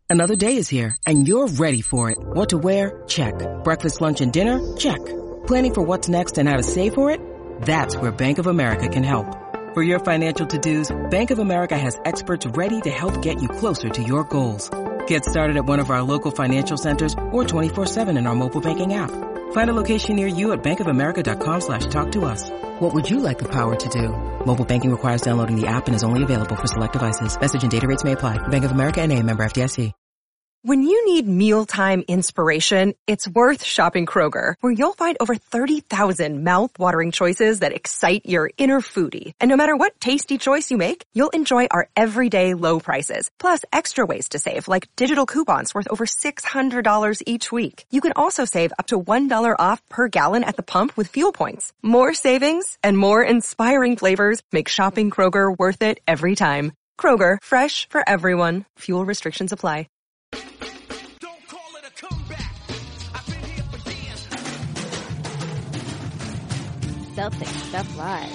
Another day is here, and you're ready for it. What to wear? Check. Breakfast, lunch, and dinner? Check. Planning for what's next and how to save for it? That's where Bank of America can help. For your financial to-dos, Bank of America has experts ready to help get you closer to your goals. Get started at one of our local financial centers or 24/7 in our mobile banking app. Find a location near you at bankofamerica.com/talktous. What would you like the power to do? Mobile banking requires downloading the app and is only available for select devices. Message and data rates may apply. Bank of America N.A., member FDIC. When you need mealtime inspiration, it's worth shopping Kroger, where you'll find over 30,000 mouth-watering choices that excite your inner foodie. And no matter what tasty choice you make, you'll enjoy our everyday low prices, plus extra ways to save, like digital coupons worth over $600 each week. You can also save up to $1 off per gallon at the pump with fuel points. More savings and more inspiring flavors make shopping Kroger worth it every time. Kroger, fresh for everyone. Fuel restrictions apply. Celtics Stuff Live.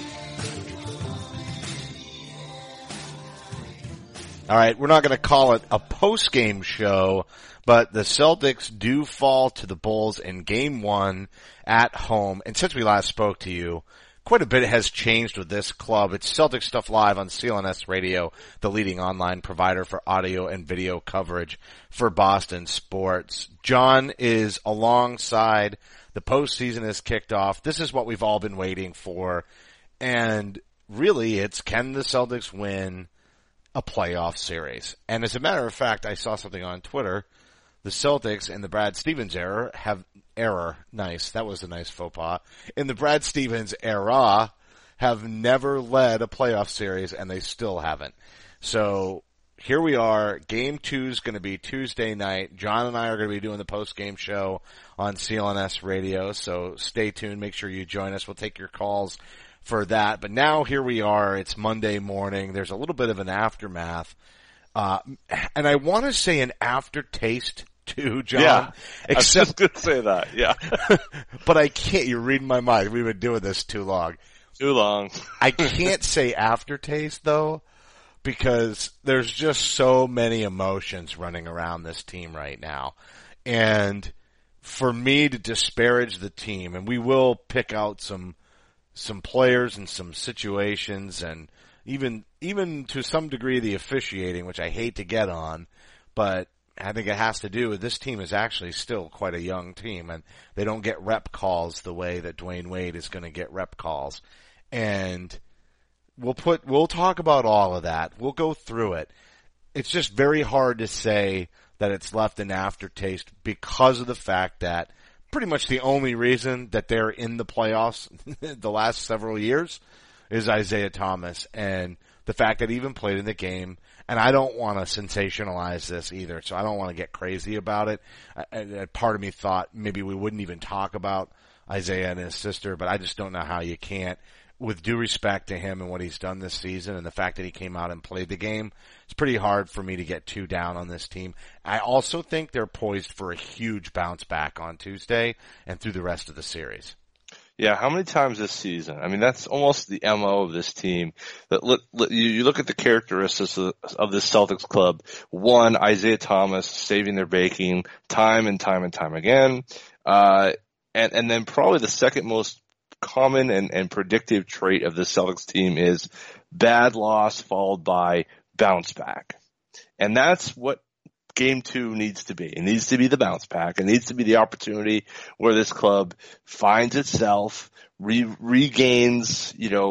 All right, we're not going to call it a post-game show, but the Celtics do fall to the Bulls in Game 1 at home. And since we last spoke to you, quite a bit has changed with this club. It's Celtics Stuff Live on CLNS Radio, the leading online provider for audio and video coverage for Boston sports. John is alongside. The postseason has kicked off. This is what we've all been waiting for. And really, it's can the Celtics win a playoff series? And as a matter of fact, I saw something on Twitter. The Celtics in the Brad Stevens era nice. That was a nice faux pas. In the Brad Stevens era, have never led a playoff series, and they still haven't. So here we are. Game 2 is going to be Tuesday night. John and I are going to be doing the post-game show on CLNS Radio, so stay tuned. Make sure you join us. We'll take your calls for that. But now here we are. It's Monday morning. There's a little bit of an aftermath. And I want to say an aftertaste too, John. Yeah, I was just going to say that, yeah. But I can't. You're reading my mind. We've been doing this too long. Too long. I can't say aftertaste, though, because there's just so many emotions running around this team right now. And for me to disparage the team, and we will pick out some players and some situations and even to some degree the officiating, which I hate to get on, but I think it has to do with this team is actually still quite a young team, and they don't get rep calls the way that Dwayne Wade is going to get rep calls. And we'll talk about all of that. We'll go through it. It's just very hard to say that it's left an aftertaste because of the fact that pretty much the only reason that they're in the playoffs the last several years is Isaiah Thomas and the fact that he even played in the game. And I don't want to sensationalize this either, so I don't want to get crazy about it. Part of me thought maybe we wouldn't even talk about Isaiah and his sister, but I just don't know how you can't. With due respect to him and what he's done this season and the fact that he came out and played the game, it's pretty hard for me to get too down on this team. I also think they're poised for a huge bounce back on Tuesday and through the rest of the series. Yeah, how many times this season? I mean, that's almost the MO of this team. That you look at the characteristics of this Celtics club. One, Isaiah Thomas saving their bacon time and time and time again. And then probably the second most common and predictive trait of the Celtics team is bad loss followed by bounce back. And that's what Game 2 needs to be. It needs to be the bounce back. It needs to be the opportunity where this club finds itself, regains,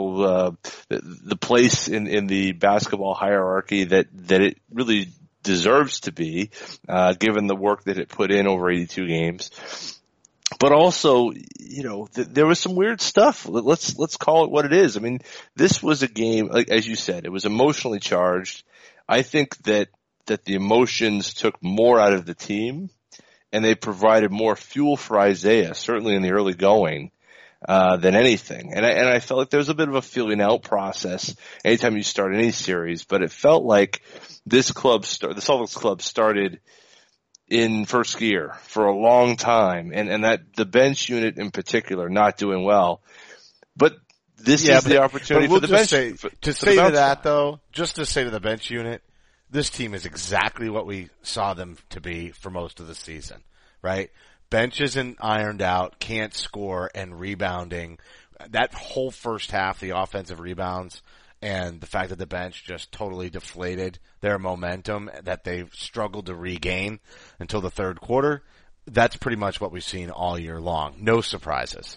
the place in the basketball hierarchy that it really deserves to be, given the work that it put in over 82 games. But also, there was some weird stuff. Let's call it what it is. I mean, this was a game, like, as you said, it was emotionally charged. I think that the emotions took more out of the team, and they provided more fuel for Isaiah, certainly in the early going, than anything. And I felt like there was a bit of a feeling out process anytime you start any series, but it felt like the Celtics club started in first gear for a long time, and that the bench unit in particular not doing well. But this is the opportunity for the bench. Just to say to the bench unit, this team is exactly what we saw them to be for most of the season, right? Bench isn't ironed out, can't score, and rebounding. That whole first half, the offensive rebounds, and the fact that the bench just totally deflated their momentum that they've struggled to regain until the third quarter, that's pretty much what we've seen all year long. No surprises.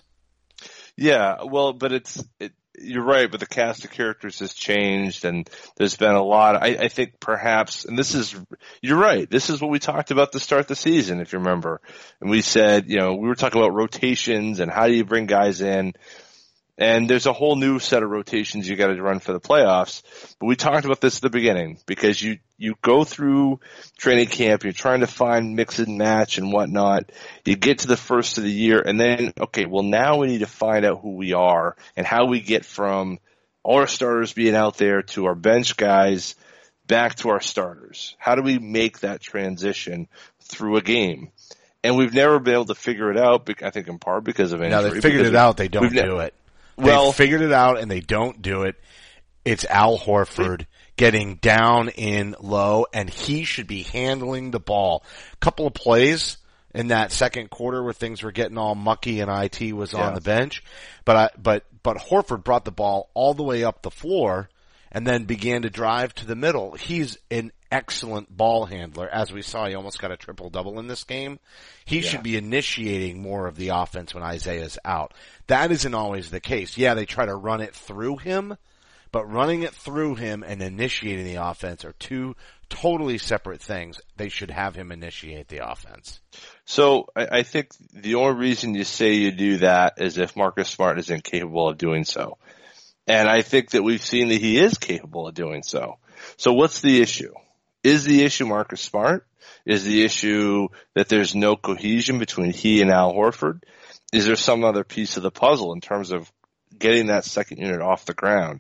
Yeah, well, but you're right, but the cast of characters has changed, and there's been a lot. I think perhaps, and you're right, this is what we talked about to start the season, if you remember. And we said, we were talking about rotations and how do you bring guys in. And there's a whole new set of rotations you got to run for the playoffs. But we talked about this at the beginning because you go through training camp, you're trying to find mix and match and whatnot. You get to the first of the year and then, okay, well now we need to find out who we are and how we get from all our starters being out there to our bench guys back to our starters. How do we make that transition through a game? And we've never been able to figure it out, I think in part because of injury. No, they figured it out, they don't do it. They figured it out and they don't do it. It's Al Horford getting down in low, and he should be handling the ball. A couple of plays in that second quarter where things were getting all mucky and IT was on the bench, but Horford brought the ball all the way up the floor and then began to drive to the middle. He's an excellent ball handler. As we saw, he almost got a triple-double in this game. He should be initiating more of the offense when Isaiah's out. That isn't always the case. Yeah, they try to run it through him, but running it through him and initiating the offense are two totally separate things. They should have him initiate the offense. So I think the only reason you say you do that is if Marcus Smart is incapable of doing so. And I think that we've seen that he is capable of doing so. So what's the issue? Is the issue Marcus Smart? Is the issue that there's no cohesion between he and Al Horford? Is there some other piece of the puzzle in terms of getting that second unit off the ground?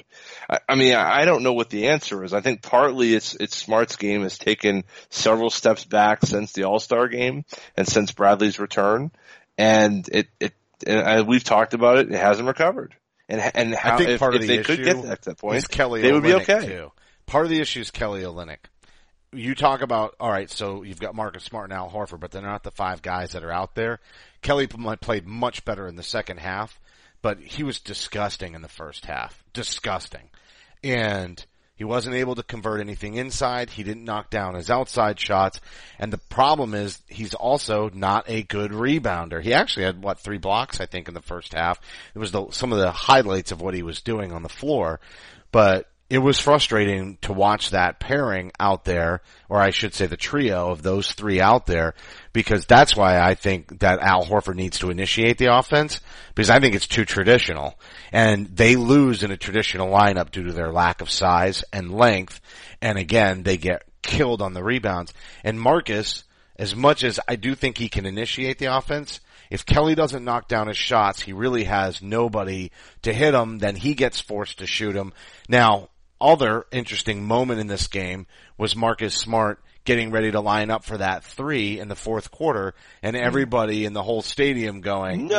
I don't know what the answer is. I think partly it's Smart's game has taken several steps back since the All-Star game and since Bradley's return. And we've talked about it. It hasn't recovered. And how, I think part if of they the could issue get to that point, is Kelly they would be Olynyk okay. too. Part of the issue is Kelly Olynyk. You talk about, all right, so you've got Marcus Smart and Al Horford, but they're not the five guys that are out there. Kelly played much better in the second half, but he was disgusting in the first half. Disgusting. And he wasn't able to convert anything inside. He didn't knock down his outside shots. And the problem is he's also not a good rebounder. He actually had, 3 blocks, I think, in the first half. It was some of the highlights of what he was doing on the floor. But it was frustrating to watch that pairing out there, or I should say the trio of those three out there, because that's why I think that Al Horford needs to initiate the offense, because I think it's too traditional. And they lose in a traditional lineup due to their lack of size and length, and again, they get killed on the rebounds. And Marcus, as much as I do think he can initiate the offense, if Kelly doesn't knock down his shots, he really has nobody to hit him, then he gets forced to shoot him. Now, other interesting moment in this game was Marcus Smart getting ready to line up for that 3 in the fourth quarter, and everybody in the whole stadium going,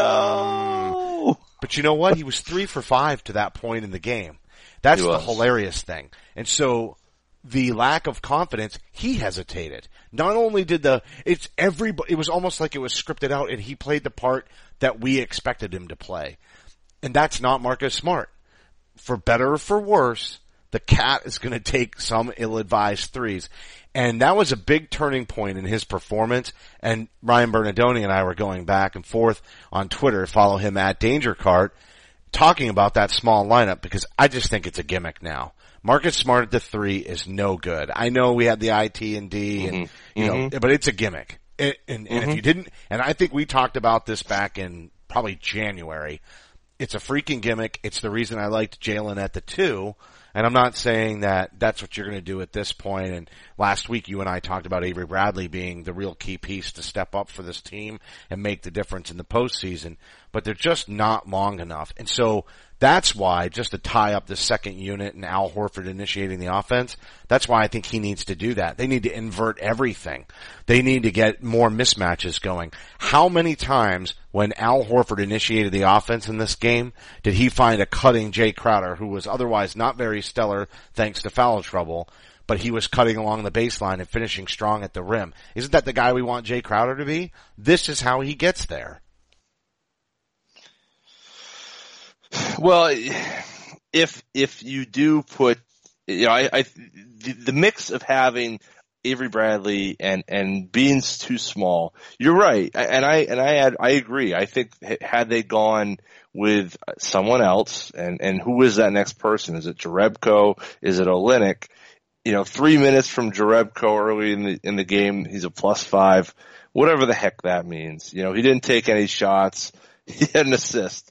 no! But you know what? He was 3 for 5 to that point in the game. That's the hilarious thing. And so the lack of confidence, he hesitated. Not only did it was almost like it was scripted out, and he played the part that we expected him to play. And that's not Marcus Smart. For better or for worse, the cat is going to take some ill-advised threes. And that was a big turning point in his performance. And Ryan Bernardoni and I were going back and forth on Twitter, follow him at Danger Cart, talking about that small lineup, because I just think it's a gimmick now. Marcus Smart at the 3 is no good. I know we had the IT and D and, know, but it's a gimmick. And if you didn't, and I think we talked about this back in probably January, it's a freaking gimmick. It's the reason I liked Jalen at the 2. And I'm not saying that that's what you're going to do at this point. And last week you and I talked about Avery Bradley being the real key piece to step up for this team and make the difference in the postseason. But they're just not long enough. And so that's why, just to tie up the second unit and Al Horford initiating the offense, that's why I think he needs to do that. They need to invert everything. They need to get more mismatches going. How many times when Al Horford initiated the offense in this game did he find a cutting Jay Crowder, who was otherwise not very stellar thanks to foul trouble, but he was cutting along the baseline and finishing strong at the rim. Isn't that the guy we want Jay Crowder to be? This is how he gets there. Well, if you do put, the mix of having Avery Bradley and Bean's too small. You're right, and I agree. I think had they gone with someone else, and who is that next person? Is it Jerebko? Is it Olynyk? 3 minutes from Jerebko early in the game, he's a +5. Whatever the heck that means. He didn't take any shots. He had an assist.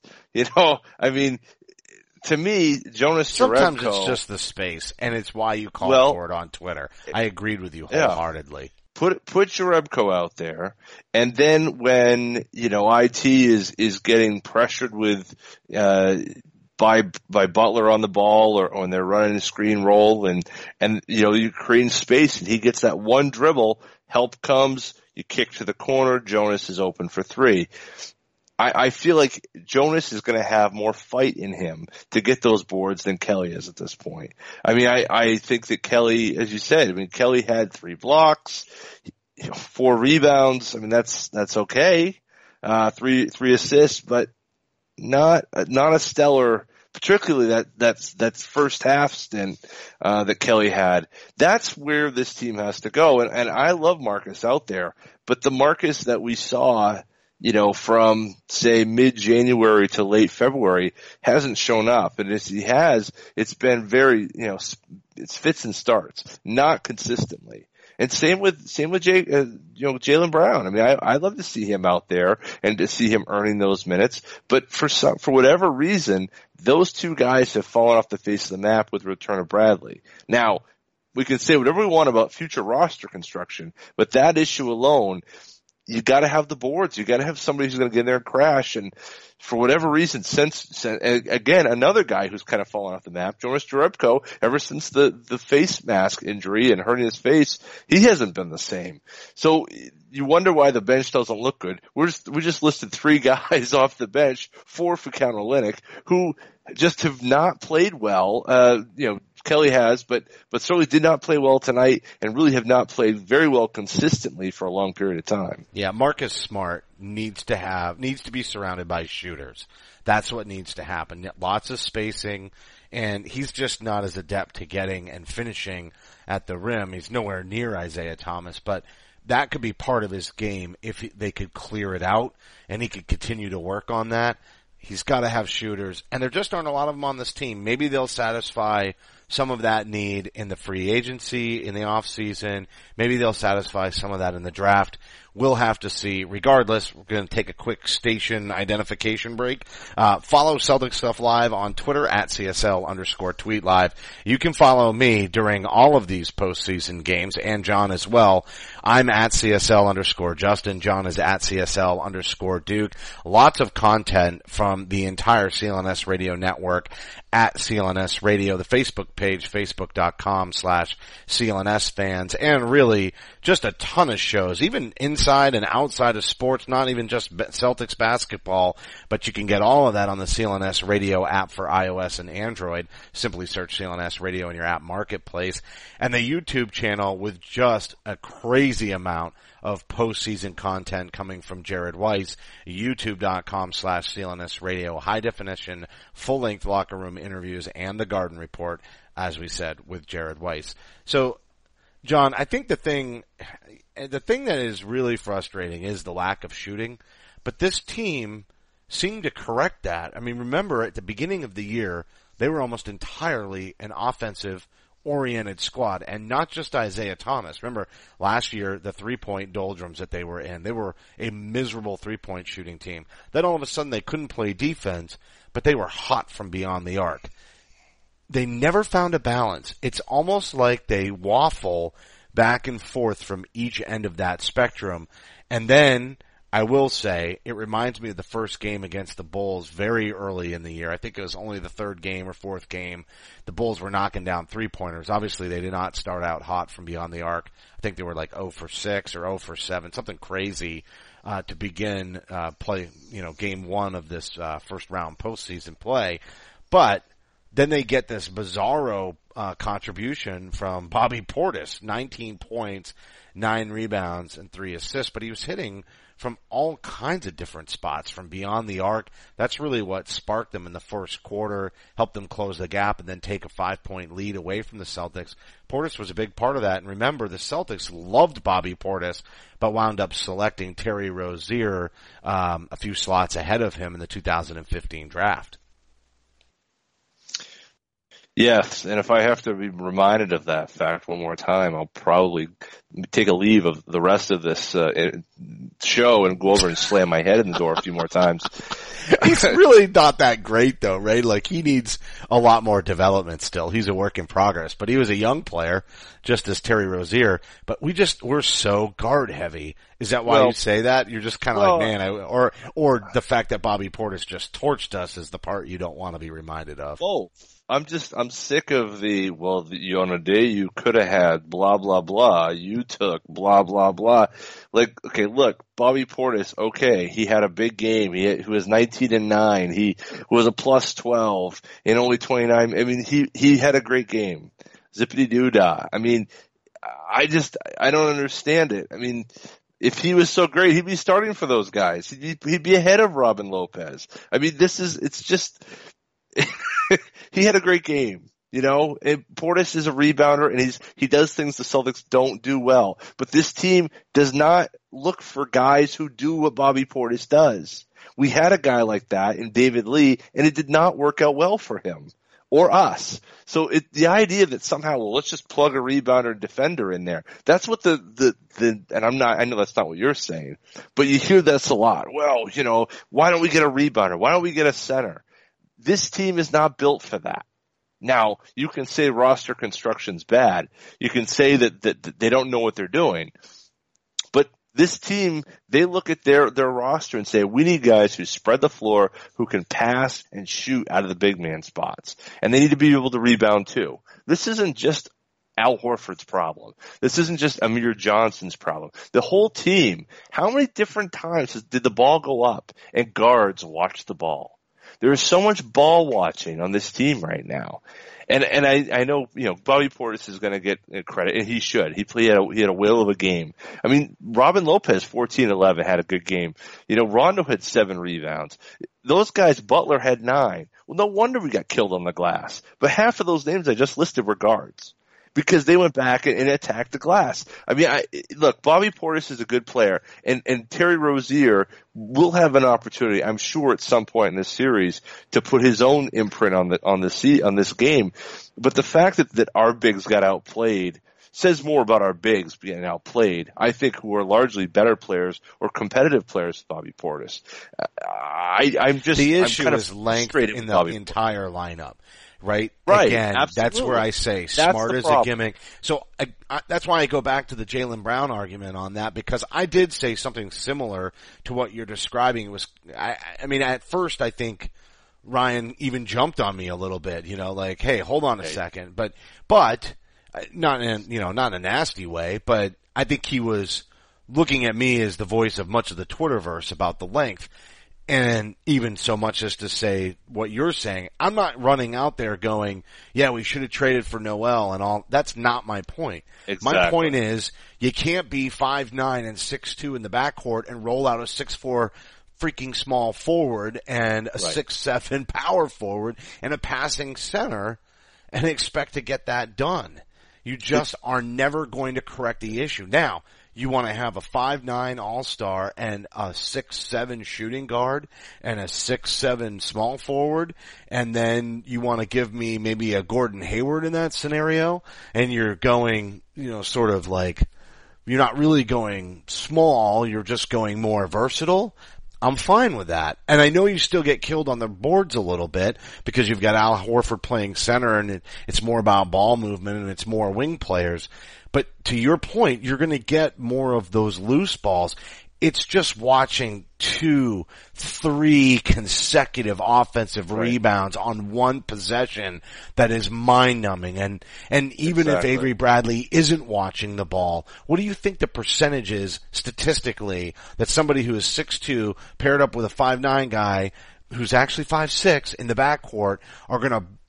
To me, Jonas Sometimes Jerebko, it's just the space, and it's why you called for it on Twitter. I agreed with you wholeheartedly. Put Jerebko out there, and then when IT is getting pressured with by Butler on the ball, or when they're running a screen roll, and you're creating space, and he gets that one dribble, help comes, you kick to the corner, Jonas is open for three. I feel like Jonas is going to have more fight in him to get those boards than Kelly is at this point. I think that Kelly, as you said, Kelly had 3 blocks, 4 rebounds. That's okay. 3 assists, but not a stellar, particularly that's first half stint, that Kelly had. That's where this team has to go. And I love Marcus out there, but the Marcus that we saw, from say mid-January to late February hasn't shown up. And if he has, it's been very, it's fits and starts, not consistently. And same with Jaylen Brown. I love to see him out there and to see him earning those minutes. But for whatever reason, those two guys have fallen off the face of the map with the return of Bradley. Now, we can say whatever we want about future roster construction, but that issue alone, you got to have the boards. You got to have somebody who's going to get in there and crash. And for whatever reason, since again, another guy who's kind of fallen off the map, Jonas Jerebko, ever since the face mask injury and hurting his face, he hasn't been the same. So you wonder why the bench doesn't look good. We just listed 3 guys off the bench, 4 for Count Olynyk, who just have not played well. Kelly has, but certainly did not play well tonight, and really have not played very well consistently for a long period of time. Yeah, Marcus Smart needs to be surrounded by shooters. That's what needs to happen. Lots of spacing, and he's just not as adept to getting and finishing at the rim. He's nowhere near Isaiah Thomas, but that could be part of his game if they could clear it out and he could continue to work on that. He's got to have shooters, and there just aren't a lot of them on this team. Maybe they'll satisfy some of that need in the free agency, in the off season. Maybe they'll satisfy some of that in the draft. We'll have to see. Regardless, we're going to take a quick station identification break. Follow Celtic Stuff Live on Twitter at CSL_tweet live. You can follow me during all of these postseason games, and John as well. I'm at CSL_Justin. John is at CSL_Duke. Lots of content from the entire CLNS Radio network at CLNS Radio, the Facebook page, facebook.com/CLNS fans, and really just a ton of shows, even inside and outside of sports, not even just Celtics basketball, but you can get all of that on the CLNS Radio app for iOS and Android. Simply search CLNS Radio in your app marketplace, and the YouTube channel with just a crazy amount of postseason content coming from Jared Weiss, youtube.com/CLNS Radio, high definition, full length locker room interviews, and the Garden Report, as we said, with Jared Weiss. So, John, I think the thing that is really frustrating is the lack of shooting, but this team seemed to correct that. Remember at the beginning of the year, they were almost entirely an offensive oriented squad, and not just Isaiah Thomas. Remember last year, the 3-point doldrums that they were in. They were a miserable 3-point shooting team. Then all of a sudden they couldn't play defense, but they were hot from beyond the arc. They never found a balance. It's almost like they waffle back and forth from each end of that spectrum. And then I will say, it reminds me of the first game against the Bulls very early in the year. I think it was only the 3rd game or 4th game. The Bulls were knocking down 3-pointers. Obviously, they did not start out hot from beyond the arc. I think they were like 0 for 6 or 0 for 7, something crazy, to begin, game 1 of this, first round postseason play. But then they get this bizarro contribution from Bobby Portis, 19 points, 9 rebounds, and 3 assists, but he was hitting from all kinds of different spots, from beyond the arc. That's really what sparked them in the first quarter, helped them close the gap, and then take a 5-point lead away from the Celtics. Portis was a big part of that, and remember, the Celtics loved Bobby Portis, but wound up selecting Terry Rozier a few slots ahead of him in the 2015 draft. Yes, and if I have to be reminded of that fact one more time, I'll probably take a leave of the rest of this show and go over and slam my head in the door a few more times. He's really not that great though, right? Like, he needs a lot more development still. He's a work in progress, but he was a young player, just as Terry Rozier, but we're so guard heavy. Is that why you say that? You're just kind of like, man, or the fact that Bobby Portis just torched us is the part you don't want to be reminded of. Oh. I'm sick of on a day you could have had blah, blah, blah, you took blah, blah, blah. Like, okay, look, Bobby Portis, okay, he had a big game. He was 19-9. He was a plus 12 in only 29. I mean, he had a great game. Zippity doo dah. I mean, I don't understand it. I mean, if he was so great, he'd be starting for those guys. He'd be ahead of Robin Lopez. I mean, it's just, he had a great game, you know, and Portis is a rebounder and he does things the Celtics don't do well, but this team does not look for guys who do what Bobby Portis does. We had a guy like that in David Lee and it did not work out well for him or us. So the idea that somehow, well, let's just plug a rebounder and defender in there. That's what and I know that's not what you're saying, but you hear this a lot. Well, you know, why don't we get a rebounder? Why don't we get a center? This team is not built for that. Now, you can say roster construction's bad. You can say that they don't know what they're doing. But this team, they look at their roster and say, we need guys who spread the floor, who can pass and shoot out of the big man spots. And they need to be able to rebound too. This isn't just Al Horford's problem. This isn't just Amir Johnson's problem. The whole team, how many different times did the ball go up and guards watch the ball? There is so much ball watching on this team right now. And I know, you know, Bobby Portis is going to get credit, and he should. He had a whale of a game. I mean, Robin Lopez, 14-11, had a good game. You know, Rondo had 7 rebounds. Those guys, Butler had 9. Well, no wonder we got killed on the glass. But half of those names I just listed were guards, because they went back and attacked the glass. I mean, look, Bobby Portis is a good player, and Terry Rozier will have an opportunity, I'm sure, at some point in this series to put his own imprint on this game. But the fact that our bigs got outplayed says more about our bigs being outplayed, I think, who are largely better players or competitive players than Bobby Portis. The issue is length in the entire lineup. Right? Again, absolutely. That's where I say smart is a gimmick. So that's why I go back to the Jaylen Brown argument on that, because I did say something similar to what you're describing. It was, I mean, at first I think Ryan even jumped on me a little bit, you know, like, hey, hold on a second. But not in a nasty way, but I think he was looking at me as the voice of much of the Twitterverse about the length. And even so much as to say what you're saying, I'm not running out there going, yeah, we should have traded for Noel and all. That's not my point. Exactly. My point is, you can't be 5'9" and 6'2" in the backcourt and roll out a 6'4" freaking small forward and a 6'7" power forward and a passing center and expect to get that done. You just are never going to correct the issue. Now, you want to have a 5'9" all-star and a 6'7" shooting guard and a 6'7" small forward, and then you want to give me maybe a Gordon Hayward in that scenario, and you're going, you know, sort of like, you're not really going small, you're just going more versatile. I'm fine with that. And I know you still get killed on the boards a little bit because you've got Al Horford playing center and it's more about ball movement and it's more wing players. But to your point, you're going to get more of those loose balls. It's just watching 2-3 consecutive offensive rebounds on one possession that is mind-numbing. And even if Avery Bradley isn't watching the ball, what do you think the percentage is statistically that somebody who is 6'2" paired up with a 5'9" guy who's actually 5'6" in the backcourt are going to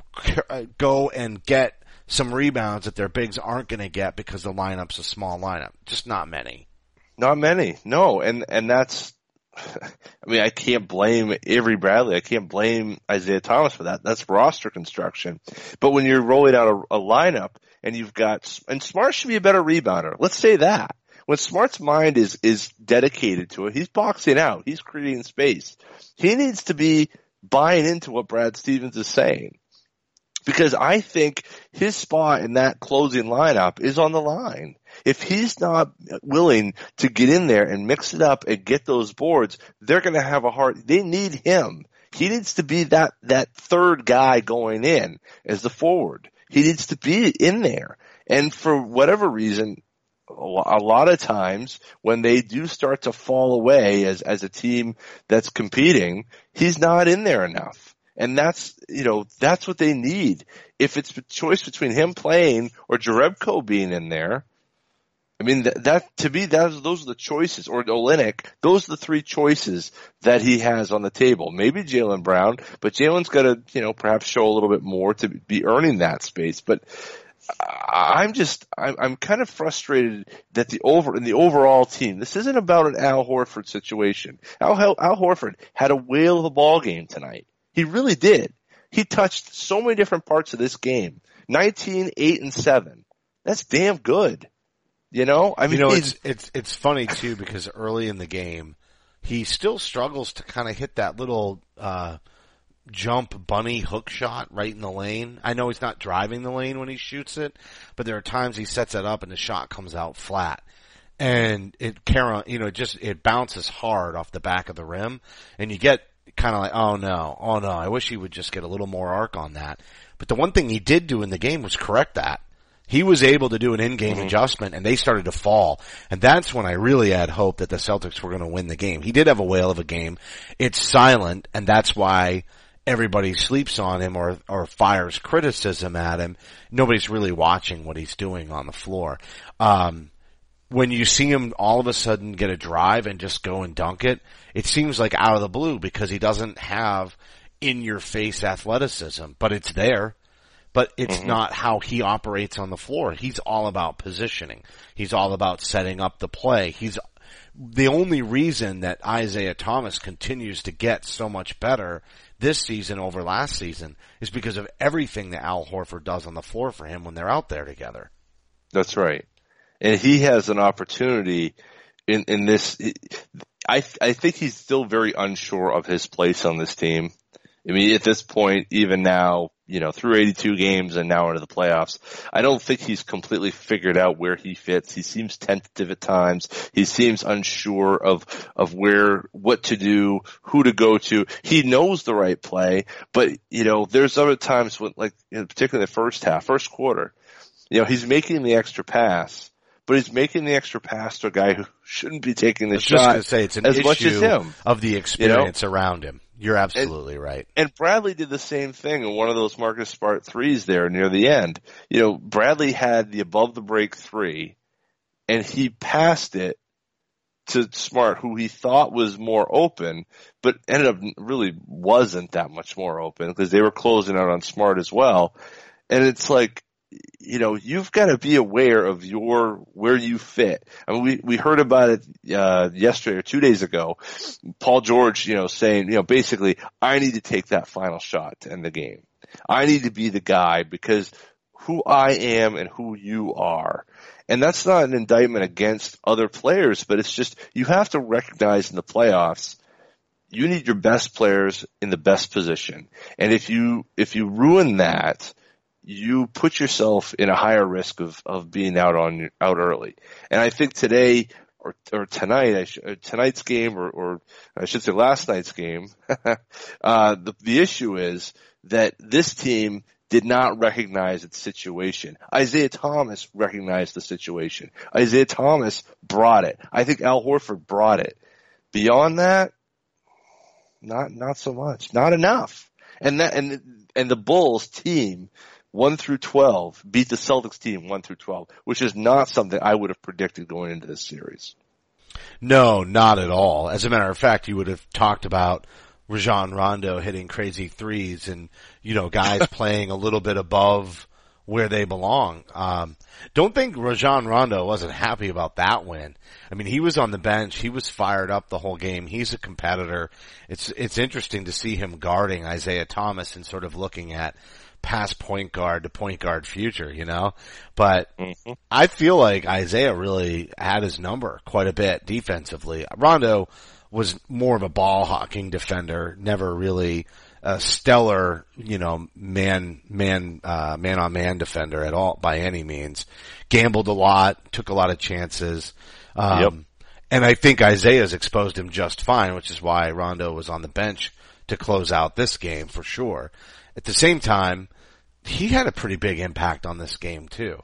go and get some rebounds that their bigs aren't going to get because the lineup's a small lineup. Just not many. Not many. No. And that's, I mean, I can't blame Avery Bradley. I can't blame Isaiah Thomas for that. That's roster construction. But when you're rolling out a lineup and you've got, and Smart should be a better rebounder. Let's say that. When Smart's mind is dedicated to it, he's boxing out. He's creating space. He needs to be buying into what Brad Stevens is saying. Because I think his spot in that closing lineup is on the line. If he's not willing to get in there and mix it up and get those boards, they're going to have a hard, they need him. He needs to be that third guy going in as the forward. He needs to be in there. And for whatever reason, a lot of times when they do start to fall away as a team that's competing, he's not in there enough. And that's what they need. If it's a choice between him playing or Jerebko being in there, I mean, that to me, those are the choices, or Olynyk, those are the three choices that he has on the table. Maybe Jaylen Brown, but Jalen's got to, perhaps show a little bit more to be earning that space. But I'm kind of frustrated that in the overall team, this isn't about an Al Horford situation. Al Horford had a whale of a ball game tonight. He really did. He touched so many different parts of this game. 19, 8, and 7. That's damn good. I mean, it's funny too, because early in the game, he still struggles to kind of hit that little, jump bunny hook shot right in the lane. I know he's not driving the lane when he shoots it, but there are times he sets it up and the shot comes out flat. And it bounces hard off the back of the rim, and you get kind of like, oh no, I wish he would just get a little more arc on that. But the one thing he did do in the game was correct that. He was able to do an in-game adjustment, and they started to fall. And that's when I really had hope that the Celtics were going to win the game. He did have a whale of a game. It's silent, and that's why everybody sleeps on him or fires criticism at him. Nobody's really watching what he's doing on the floor. When you see him all of a sudden get a drive and just go and dunk it, it seems like out of the blue because he doesn't have in-your-face athleticism, but it's there. But it's not how he operates on the floor. He's all about positioning. He's all about setting up the play. He's the only reason that Isaiah Thomas continues to get so much better this season over last season is because of everything that Al Horford does on the floor for him when they're out there together. That's right. And he has an opportunity in this. I think he's still very unsure of his place on this team. I mean, at this point, even now, through 82 games and now into the playoffs, I don't think he's completely figured out where he fits. He seems tentative at times. He seems unsure of what to do, who to go to. He knows the right play, but, there's other times when, particularly the first quarter, he's making the extra pass, but he's making the extra pass to a guy who shouldn't be taking the shot. Just going to say, it's an as issue much as him. Of the experience around him. You're absolutely right. And Bradley did the same thing in one of those Marcus Smart threes there near the end. Bradley had the above the break three, and he passed it to Smart, who he thought was more open, but ended up really wasn't that much more open because they were closing out on Smart as well. And it's like, you've got to be aware of where you fit. I mean, we heard about it, yesterday or 2 days ago. Paul George, saying, basically, I need to take that final shot to end the game. I need to be the guy because who I am and who you are. And that's not an indictment against other players, but it's just, you have to recognize in the playoffs, you need your best players in the best position. And if you ruin that, you put yourself in a higher risk of being out early. And I think today or tonight, tonight's game or I should say last night's game, the issue is that this team did not recognize its situation. Isaiah Thomas recognized the situation. Isaiah Thomas brought it. I think Al Horford brought it. Beyond that, not so much. Not enough. And the Bulls team 1 through 12 beat the Celtics team 1 through 12, which is not something I would have predicted going into this series. No, not at all. As a matter of fact, you would have talked about Rajon Rondo hitting crazy threes and, guys playing a little bit above where they belong. Don't think Rajon Rondo wasn't happy about that win. I mean, he was on the bench. He was fired up the whole game. He's a competitor. It's interesting to see him guarding Isaiah Thomas and sort of looking at past point guard to point guard future, but I feel like Isaiah really had his number quite a bit defensively. Rondo was more of a ball hawking defender, never really a stellar, man on man defender at all by any means. Gambled a lot, took a lot of chances. And I think Isaiah's exposed him just fine, which is why Rondo was on the bench to close out this game for sure. At the same time, he had a pretty big impact on this game too.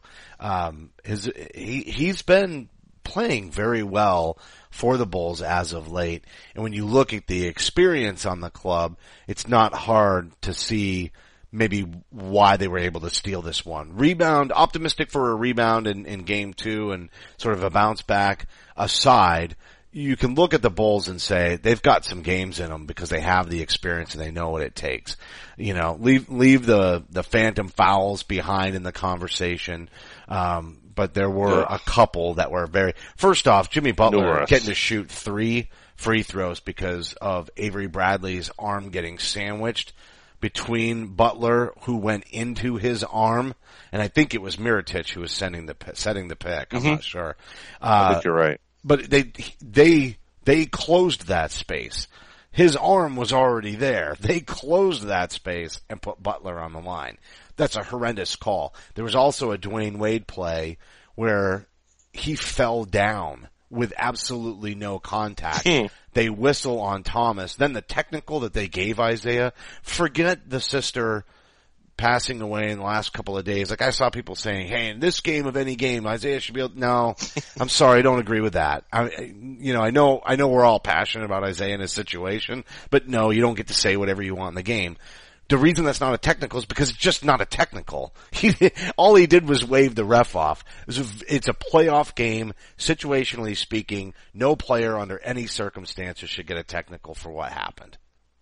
He's been playing very well for the Bulls as of late. And when you look at the experience on the club, it's not hard to see maybe why they were able to steal this one. Rebound, optimistic for a rebound in game 2 and sort of a bounce back aside, you can look at the Bulls and say they've got some games in them because they have the experience and they know what it takes. Leave the phantom fouls behind in the conversation. But there were a couple that were first off, Jimmy Butler getting to shoot 3 free throws because of Avery Bradley's arm getting sandwiched between Butler, who went into his arm, and I think it was Mirotic who was setting the pick. I'm not sure. I think you're right. But they closed that space. His arm was already there. They closed that space and put Butler on the line. That's a horrendous call. There was also a Dwayne Wade play where he fell down with absolutely no contact. They whistle on Thomas. Then the technical that they gave Isaiah, forget the sister passing away in the last couple of days. Like I saw people saying, hey, in this game of any game, Isaiah should be able, no, I'm sorry, I don't agree with that. I know we're all passionate about Isaiah and his situation, but no, you don't get to say whatever you want in the game. The reason that's not a technical is because it's just not a technical. All he did was wave the ref off. It's a playoff game, situationally speaking. No player under any circumstances should get a technical for what happened.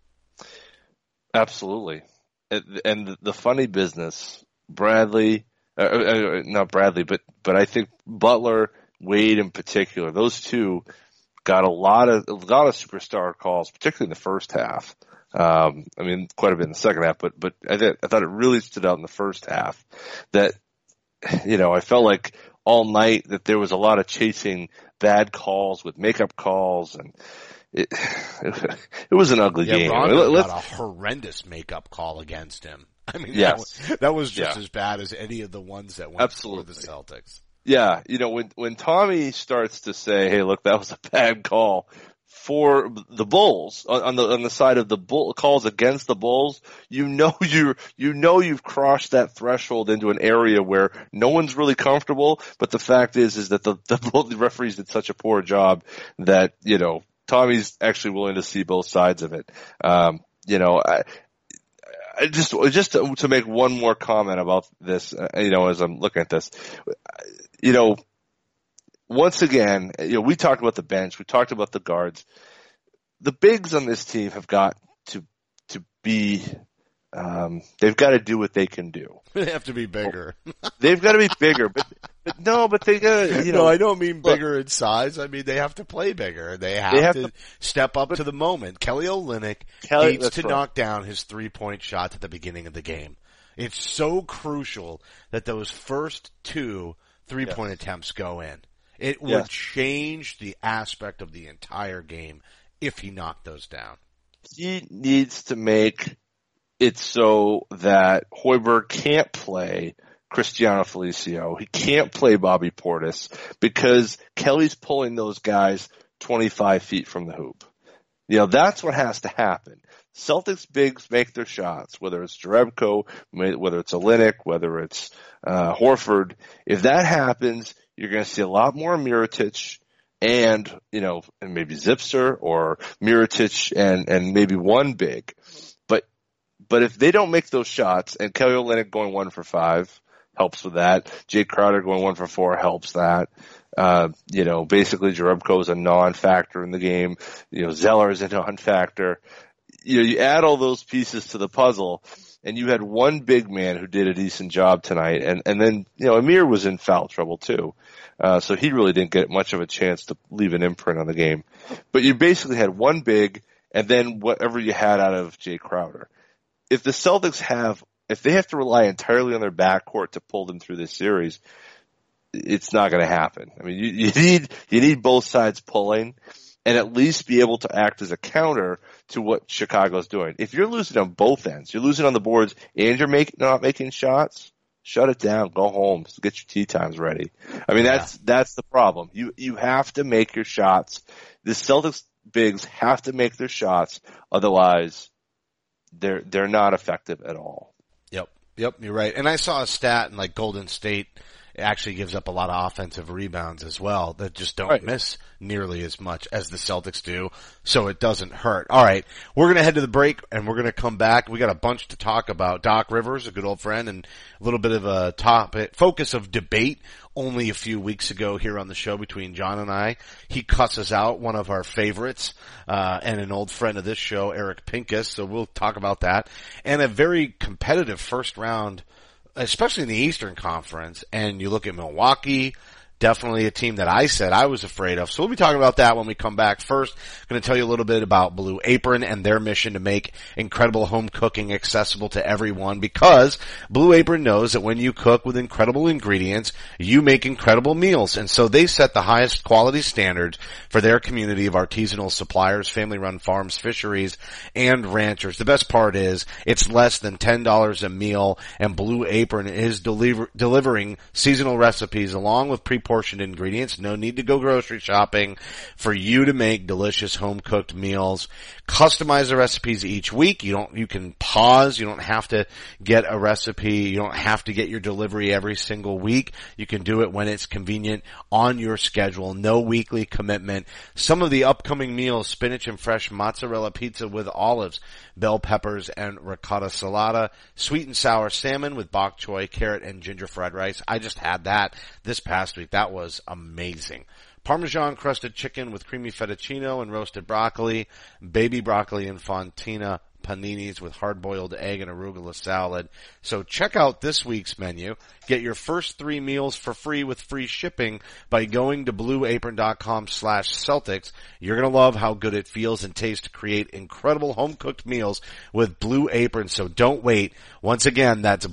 Absolutely. And the funny business, Bradley, not Bradley, but I think Butler, Wade in particular, those two got a lot of superstar calls, particularly in the first half. Quite a bit in the second half, but I thought it really stood out in the first half that, I felt like all night that there was a lot of chasing bad calls with makeup calls, and it was an ugly game. Rondo got a horrendous makeup call against him. I mean, that was just as bad as any of the ones that went for the Celtics. Yeah, when Tommy starts to say, "Hey, look, that was a bad call," for the Bulls on the side of the Bull calls against the Bulls, you've crossed that threshold into an area where no one's really comfortable. But the fact is that the referees did such a poor job that Tommy's actually willing to see both sides of it. I just to make one more comment about this, as I'm looking at this, once again, we talked about the bench. We talked about the guards. The bigs on this team have got to be, they've got to do what they can do. They have to be bigger. They've got to be bigger, but they got to, No, I don't mean bigger in size. I mean, they have to play bigger. They have to step up to the moment. Kelly Olynyk needs to knock down his 3-point shots at the beginning of the game. It's so crucial that those first 2 3-point attempts go in. It would change the aspect of the entire game if he knocked those down. He needs to make it so that Hoiberg can't play Cristiano Felicio. He can't play Bobby Portis because Kelly's pulling those guys 25 feet from the hoop. That's what has to happen. Celtics bigs make their shots, whether it's Jerebko, whether it's Olynyk, whether it's Horford. If that happens, you're going to see a lot more Mirotic and maybe Zipser or Mirotic and maybe one big. But if they don't make those shots, and Kelly Olynyk going 1 for 5 helps with that. Jay Crowder going 1 for 4 helps that. Basically Jerebko is a non-factor in the game. Zeller is a non-factor. you add all those pieces to the puzzle, and you had one big man who did a decent job tonight, and then, Amir was in foul trouble too. So he really didn't get much of a chance to leave an imprint on the game. But you basically had one big, and then whatever you had out of Jay Crowder. If the Celtics if they have to rely entirely on their backcourt to pull them through this series, it's not going to happen. I mean, you need both sides pulling, and at least be able to act as a counter to what Chicago's doing. If you're losing on both ends, you're losing on the boards and you're not making shots, shut it down, go home, get your tee times ready. I mean, that's the problem. You have to make your shots. The Celtics bigs have to make their shots, otherwise they're not effective at all. Yep, you're right. And I saw a stat in like Golden State actually gives up a lot of offensive rebounds as well that just don't miss nearly as much as the Celtics do, so it doesn't hurt. All right, we're going to head to the break, and we're going to come back. We got a bunch to talk about. Doc Rivers, a good old friend, and a little bit of a focus of debate only a few weeks ago here on the show between John and I. He cusses out one of our favorites, and an old friend of this show, Eric Pincus, so we'll talk about that. And a very competitive first round, especially in the Eastern Conference, and you look at Milwaukee, definitely a team that I said I was afraid of. So we'll be talking about that when we come back. First, I'm going to tell you a little bit about Blue Apron and their mission to make incredible home cooking accessible to everyone, because Blue Apron knows that when you cook with incredible ingredients, you make incredible meals. And so they set the highest quality standards for their community of artisanal suppliers, family-run farms, fisheries, and ranchers. The best part is it's less than $10 a meal, and Blue Apron is delivering seasonal recipes along with pre-portioned ingredients. No need to go grocery shopping for you to make delicious home-cooked meals. Customize the recipes each week. You can pause. You don't have to get a recipe. You don't have to get your delivery every single week. You can do it when it's convenient on your schedule. No weekly commitment. Some of the upcoming meals: spinach and fresh mozzarella pizza with olives, bell peppers and ricotta salata, sweet and sour salmon with bok choy, carrot, and ginger fried rice. I just had that this past week. That was amazing. Parmesan crusted chicken with creamy fettuccine and roasted broccoli, baby broccoli and fontina paninis with hard-boiled egg and arugula salad. So check out this week's menu. Get your first 3 meals for free with free shipping by going to blueapron.com/Celtics. You're going to love how good it feels and tastes to create incredible home-cooked meals with Blue Apron, so don't wait. Once again, that's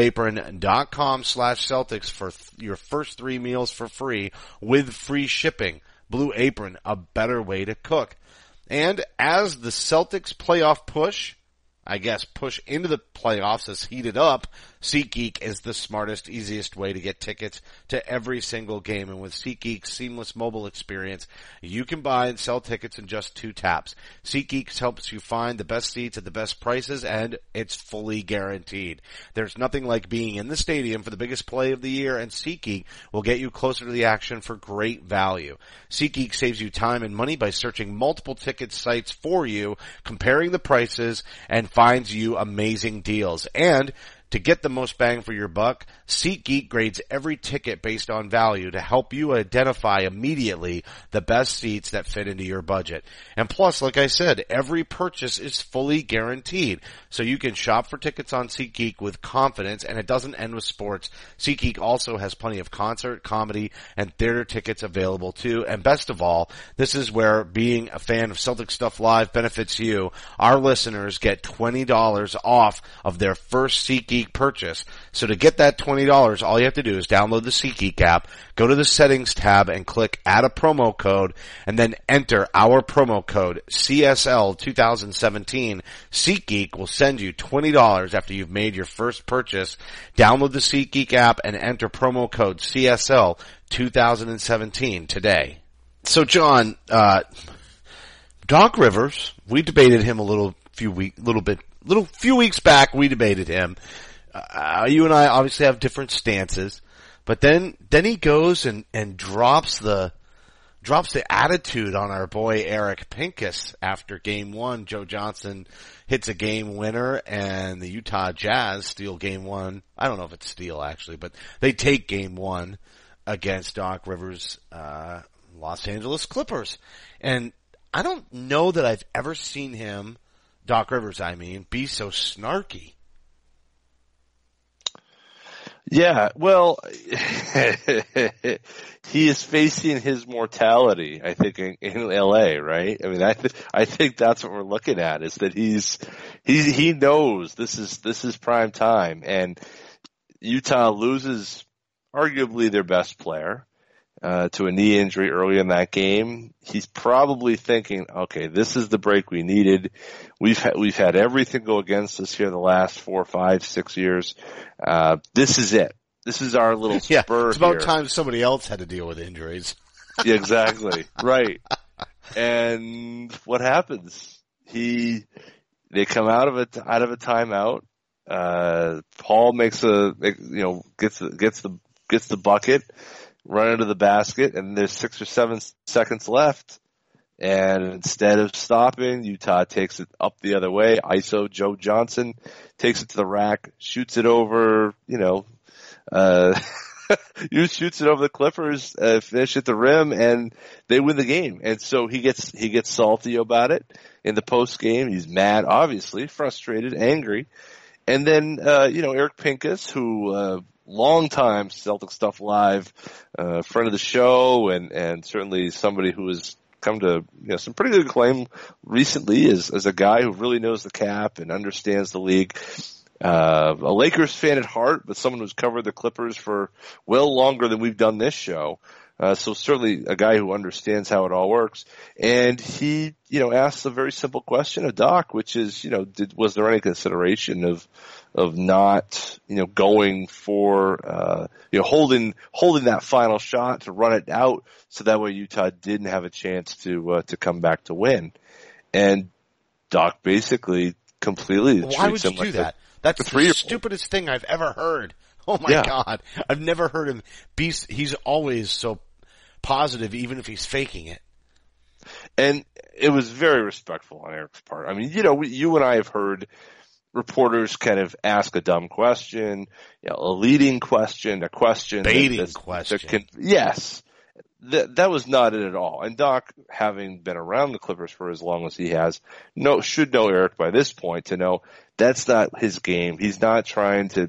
blueapron.com/Celtics for your first 3 meals for free with free shipping. Blue Apron, a better way to cook. And as the Celtics playoff push into the playoffs has heated up, SeatGeek is the smartest, easiest way to get tickets to every single game. And with SeatGeek's seamless mobile experience, you can buy and sell tickets in just 2 taps. SeatGeek helps you find the best seats at the best prices, and it's fully guaranteed. There's nothing like being in the stadium for the biggest play of the year, and SeatGeek will get you closer to the action for great value. SeatGeek saves you time and money by searching multiple ticket sites for you, comparing the prices, and finds you amazing deals. And to get the most bang for your buck, SeatGeek grades every ticket based on value to help you identify immediately the best seats that fit into your budget. And plus, like I said, every purchase is fully guaranteed. So you can shop for tickets on SeatGeek with confidence, and it doesn't end with sports. SeatGeek also has plenty of concert, comedy, and theater tickets available too. And best of all, this is where being a fan of Celtic Stuff Live benefits you. Our listeners get $20 off of their first SeatGeek purchase. So to get that $20, all you have to do is download the SeatGeek app, go to the settings tab and click add a promo code, and then enter our promo code CSL 2017. SeatGeek will send you $20 after you've made your first purchase. Download the SeatGeek app and enter promo code CSL 2017 today. So John, Doc Rivers, we debated him few weeks back. We debated him. You and I obviously have different stances, but then he goes and drops the attitude on our boy Eric Pincus after game 1. Joe Johnson hits a game winner and the Utah Jazz steal game 1. I don't know if it's steal actually, but they take game 1 against Doc Rivers' Los Angeles Clippers. And I don't know that I've ever seen him Doc Rivers, be so snarky? Yeah, well, he is facing his mortality, I think, in LA, right? I mean, I think that's what we're looking at, is that he knows this is prime time, and Utah loses arguably their best player to a knee injury early in that game. He's probably thinking, okay, this is the break we needed. We've had everything go against us here the last 4, 5, 6 years. This is it. This is our little spur. It's about here. time somebody else had to deal with injuries. Yeah, exactly. Right. And what happens? They come out of a timeout. Paul gets the bucket, run into the basket, and there's 6 or 7 seconds left. And instead of stopping, Utah takes it up the other way. ISO Joe Johnson takes it to the rack, shoots it over, shoots it over the Clippers, finish at the rim, and they win the game. And so he gets salty about it in the post game. He's mad, obviously, frustrated, angry. And then, Eric Pincus, who, long time Celtic Stuff Live, friend of the show, and certainly somebody who has come to some pretty good acclaim recently as a guy who really knows the cap and understands the league. A Lakers fan at heart, but someone who's covered the Clippers for well longer than we've done this show. So certainly a guy who understands how it all works. And he, asks a very simple question of Doc, which is, was there any consideration of not, going for, holding that final shot to run it out so that way Utah didn't have a chance to come back to win. And Doc basically completely Why would you do that? That's the stupidest thing I've ever heard. Oh my God. I've never heard him he's always so positive, even if he's faking it. And it was very respectful on Eric's part. I mean, you and I have heard reporters kind of ask a dumb question, a leading question, a question. Baiting question. Yes. That was not it at all. And Doc, having been around the Clippers for as long as he has, should know Eric by this point to know that's not his game. He's not trying to,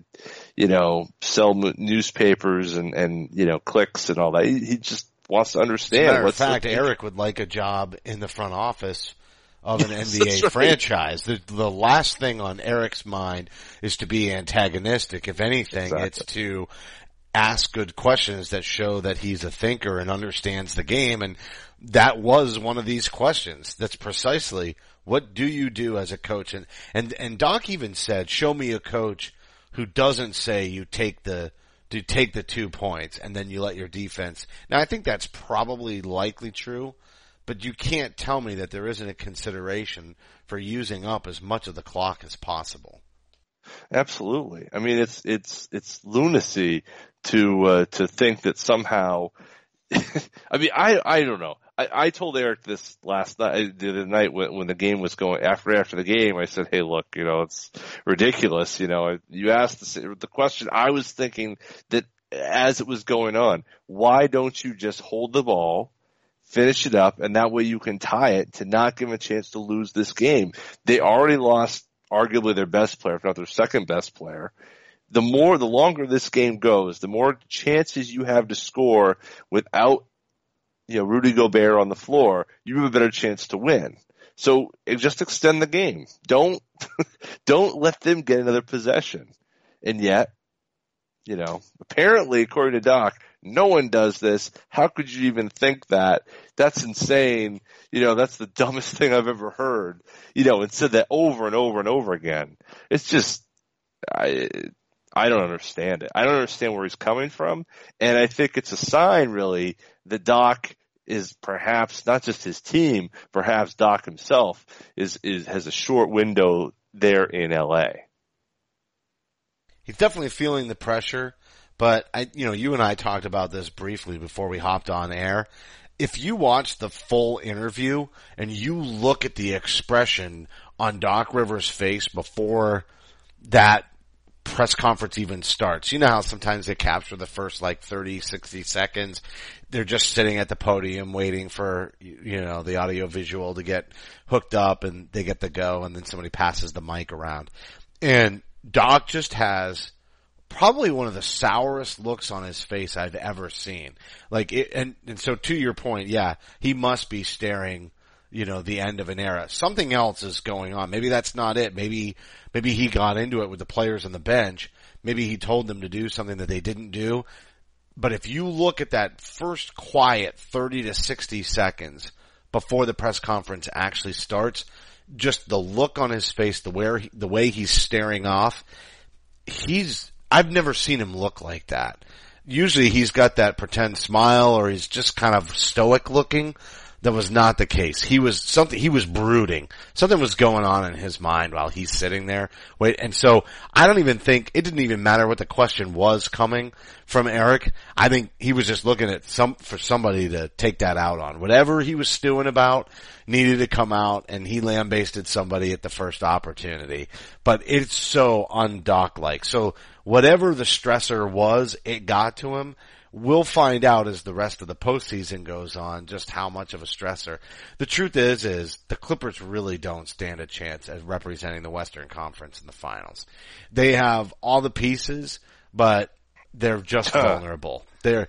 sell newspapers and clicks and all that. He just wants to understand. As a matter of fact, Eric would like a job in the front office of an NBA franchise. The last thing on Eric's mind is to be antagonistic. If anything, it's to ask good questions that show that he's a thinker and understands the game. And that was one of these questions. That's precisely, what do you do as a coach? And Doc even said, show me a coach who doesn't say you take the 2 points and then you let your defense. Now I think that's probably likely true, but you can't tell me that there isn't a consideration for using up as much of the clock as possible. Absolutely. I mean, it's lunacy to think that somehow, I mean, I don't know. I told Eric this last night, the other night when the game was going, after the game, I said, hey, look, it's ridiculous. You asked the question. I was thinking that as it was going on, why don't you just hold the ball, finish it up, and that way you can tie it to not give them a chance to lose this game. They already lost arguably their best player, if not their second best player. The longer this game goes, the more chances you have to score without, Rudy Gobert on the floor, you have a better chance to win. So just extend the game. Don't let them get another possession. And yet, apparently, according to Doc, no one does this. How could you even think that? That's insane. That's the dumbest thing I've ever heard. And said that over and over and over again. It's just, I don't understand it. I don't understand where he's coming from. And I think it's a sign, really, that Doc is perhaps not just his team, perhaps Doc himself has a short window there in LA. He's definitely feeling the pressure, but you and I talked about this briefly before we hopped on air. If you watch the full interview and you look at the expression on Doc Rivers' face before that press conference even starts, you know how sometimes they capture the first 30, 60 seconds. they're just sitting at the podium waiting for, the audio visual to get hooked up and they get the go, and then somebody passes the mic around. And Doc just has probably one of the sourest looks on his face I've ever seen. And so to your point, yeah, he must be staring, the end of an era. Something else is going on. Maybe that's not it. Maybe he got into it with the players on the bench. Maybe he told them to do something that they didn't do. But if you look at that first quiet 30 to 60 seconds before the press conference actually starts, just the look on his face, the way he's staring off, I've never seen him look like that. Usually he's got that pretend smile or he's just kind of stoic looking. That was not the case. He was brooding. Something was going on in his mind while he's sitting there. And so I don't even think, it didn't even matter what the question was coming from Eric. I think he was just looking at for somebody to take that out on. Whatever he was stewing about needed to come out, and he lambasted somebody at the first opportunity. But it's so un-Doc-like. So whatever the stressor was, it got to him. We'll find out as the rest of the postseason goes on just how much of a stressor. The truth is the Clippers really don't stand a chance at representing the Western Conference in the finals. They have all the pieces, but they're just vulnerable. They're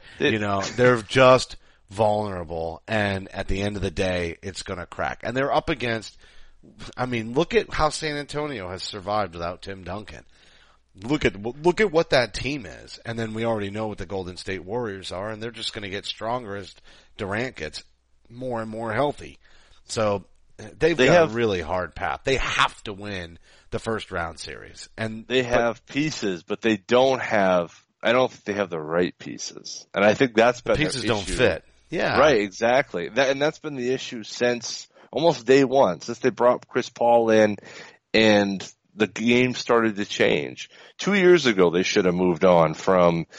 just vulnerable, and at the end of the day, it's gonna crack. And they're up against, look at how San Antonio has survived without Tim Duncan. Look at what that team is, and then we already know what the Golden State Warriors are, and they're just going to get stronger as Durant gets more and more healthy. So they've got a really hard path. They have to win the first round series, and they have pieces, but they don't have. I don't think they have the right pieces, and I think that's been the pieces their issue. Don't fit. Yeah, right, exactly. And that's been the issue since almost day one, since they brought Chris Paul in, and the game started to change. 2 years ago, they should have moved on from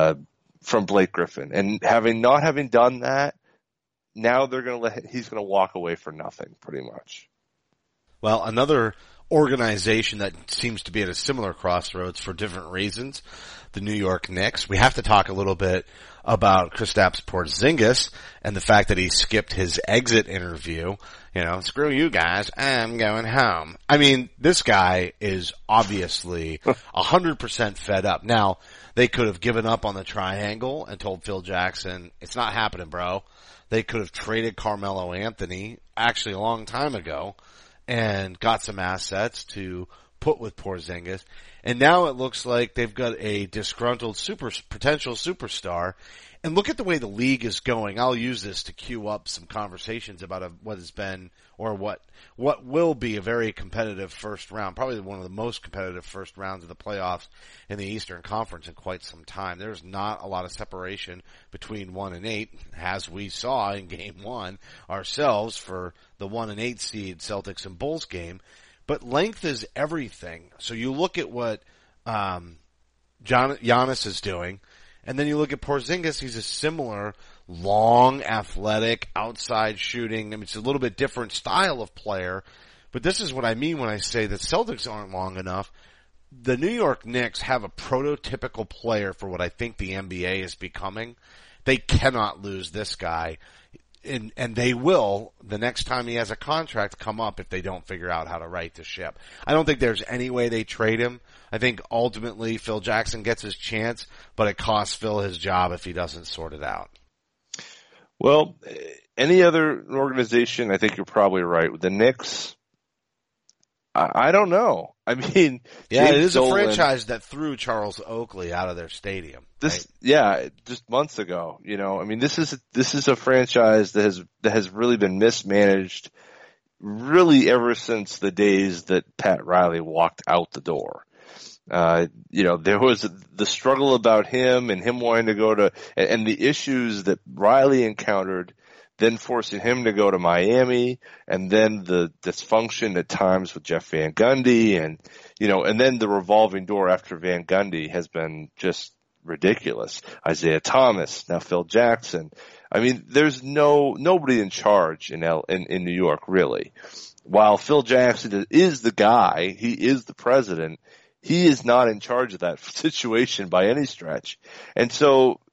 Blake Griffin. And not having done that, now he's going to walk away for nothing, pretty much. Well, another organization that seems to be at a similar crossroads for different reasons, the New York Knicks. We have to talk a little bit about Kristaps Porzingis and the fact that he skipped his exit interview. Screw you guys, I'm going home. This guy is obviously 100% fed up. Now, they could have given up on the triangle and told Phil Jackson, it's not happening, bro. They could have traded Carmelo Anthony actually a long time ago and got some assets to put with Porzingis. And now it looks like they've got a disgruntled potential superstar. And look at the way the league is going. I'll use this to cue up some conversations about what has been or what will be a very competitive first round, probably one of the most competitive first rounds of the playoffs in the Eastern Conference in quite some time. There's not a lot of separation between 1 and 8, as we saw in Game 1 ourselves for the 1 and 8 seed Celtics and Bulls game. But length is everything. So you look at what Giannis is doing, and then you look at Porzingis. He's a similar long, athletic, outside shooting. It's a little bit different style of player, but this is what I mean when I say that Celtics aren't long enough. The New York Knicks have a prototypical player for what I think the NBA is becoming. They cannot lose this guy. And they will, the next time he has a contract, come up if they don't figure out how to right the ship. I don't think there's any way they trade him. I think ultimately Phil Jackson gets his chance, but it costs Phil his job if he doesn't sort it out. Well, any other organization, I think you're probably right. With the Knicks, I don't know. It is a franchise that threw Charles Oakley out of their stadium. Just months ago. This is a franchise that has really been mismanaged, really ever since the days that Pat Riley walked out the door. There was the struggle about him and him wanting to go to, and the issues that Riley encountered, then forcing him to go to Miami, and then the dysfunction at times with Jeff Van Gundy, and then the revolving door after Van Gundy has been just ridiculous. Isaiah Thomas, now Phil Jackson. There's nobody in charge in New York, really. While Phil Jackson is the guy, he is the president, he is not in charge of that situation by any stretch. And so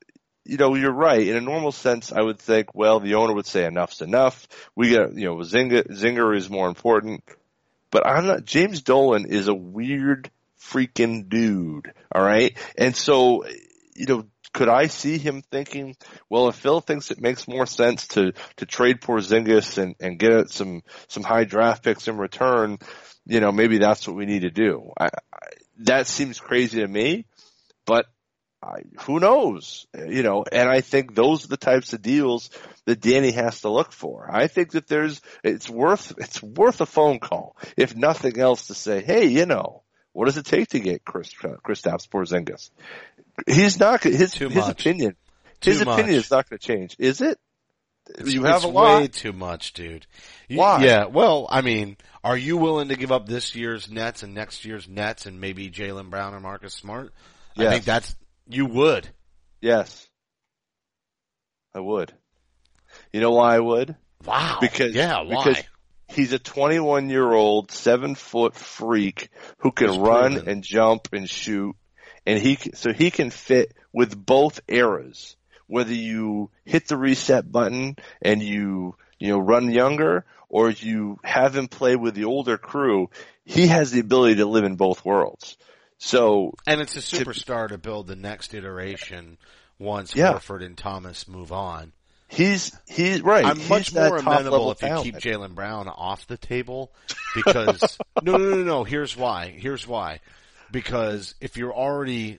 you're right. In a normal sense, I would think, well, the owner would say enough's enough. We got, Zinger is more important. But James Dolan is a weird freaking dude. All right. And so, could I see him thinking, well, if Phil thinks it makes more sense to trade Porzingis and get some high draft picks in return, maybe that's what we need to do. That seems crazy to me, but who knows? And I think those are the types of deals that Danny has to look for. I think that it's worth a phone call, if nothing else, to say, hey, what does it take to get Kristaps Porzingis? He's not his opinion. His opinion is not going to change, is it? It's way too much, dude. Why? Yeah. Well, I mean, are you willing to give up this year's Nets and next year's Nets and maybe Jaylen Brown or Marcus Smart? Yes. I think you would. Yes. I would. You know why I would? Wow. Why? Because he's a 21-year-old 7-foot freak who can run and jump and shoot, and he can fit with both eras. Whether you hit the reset button and you run younger, or you have him play with the older crew, he has the ability to live in both worlds. And it's a superstar to build the next iteration once Horford and Thomas move on. He's right. I'm much more amenable if you keep Jaylen Brown off the table, because no. Here's why. Because if you're already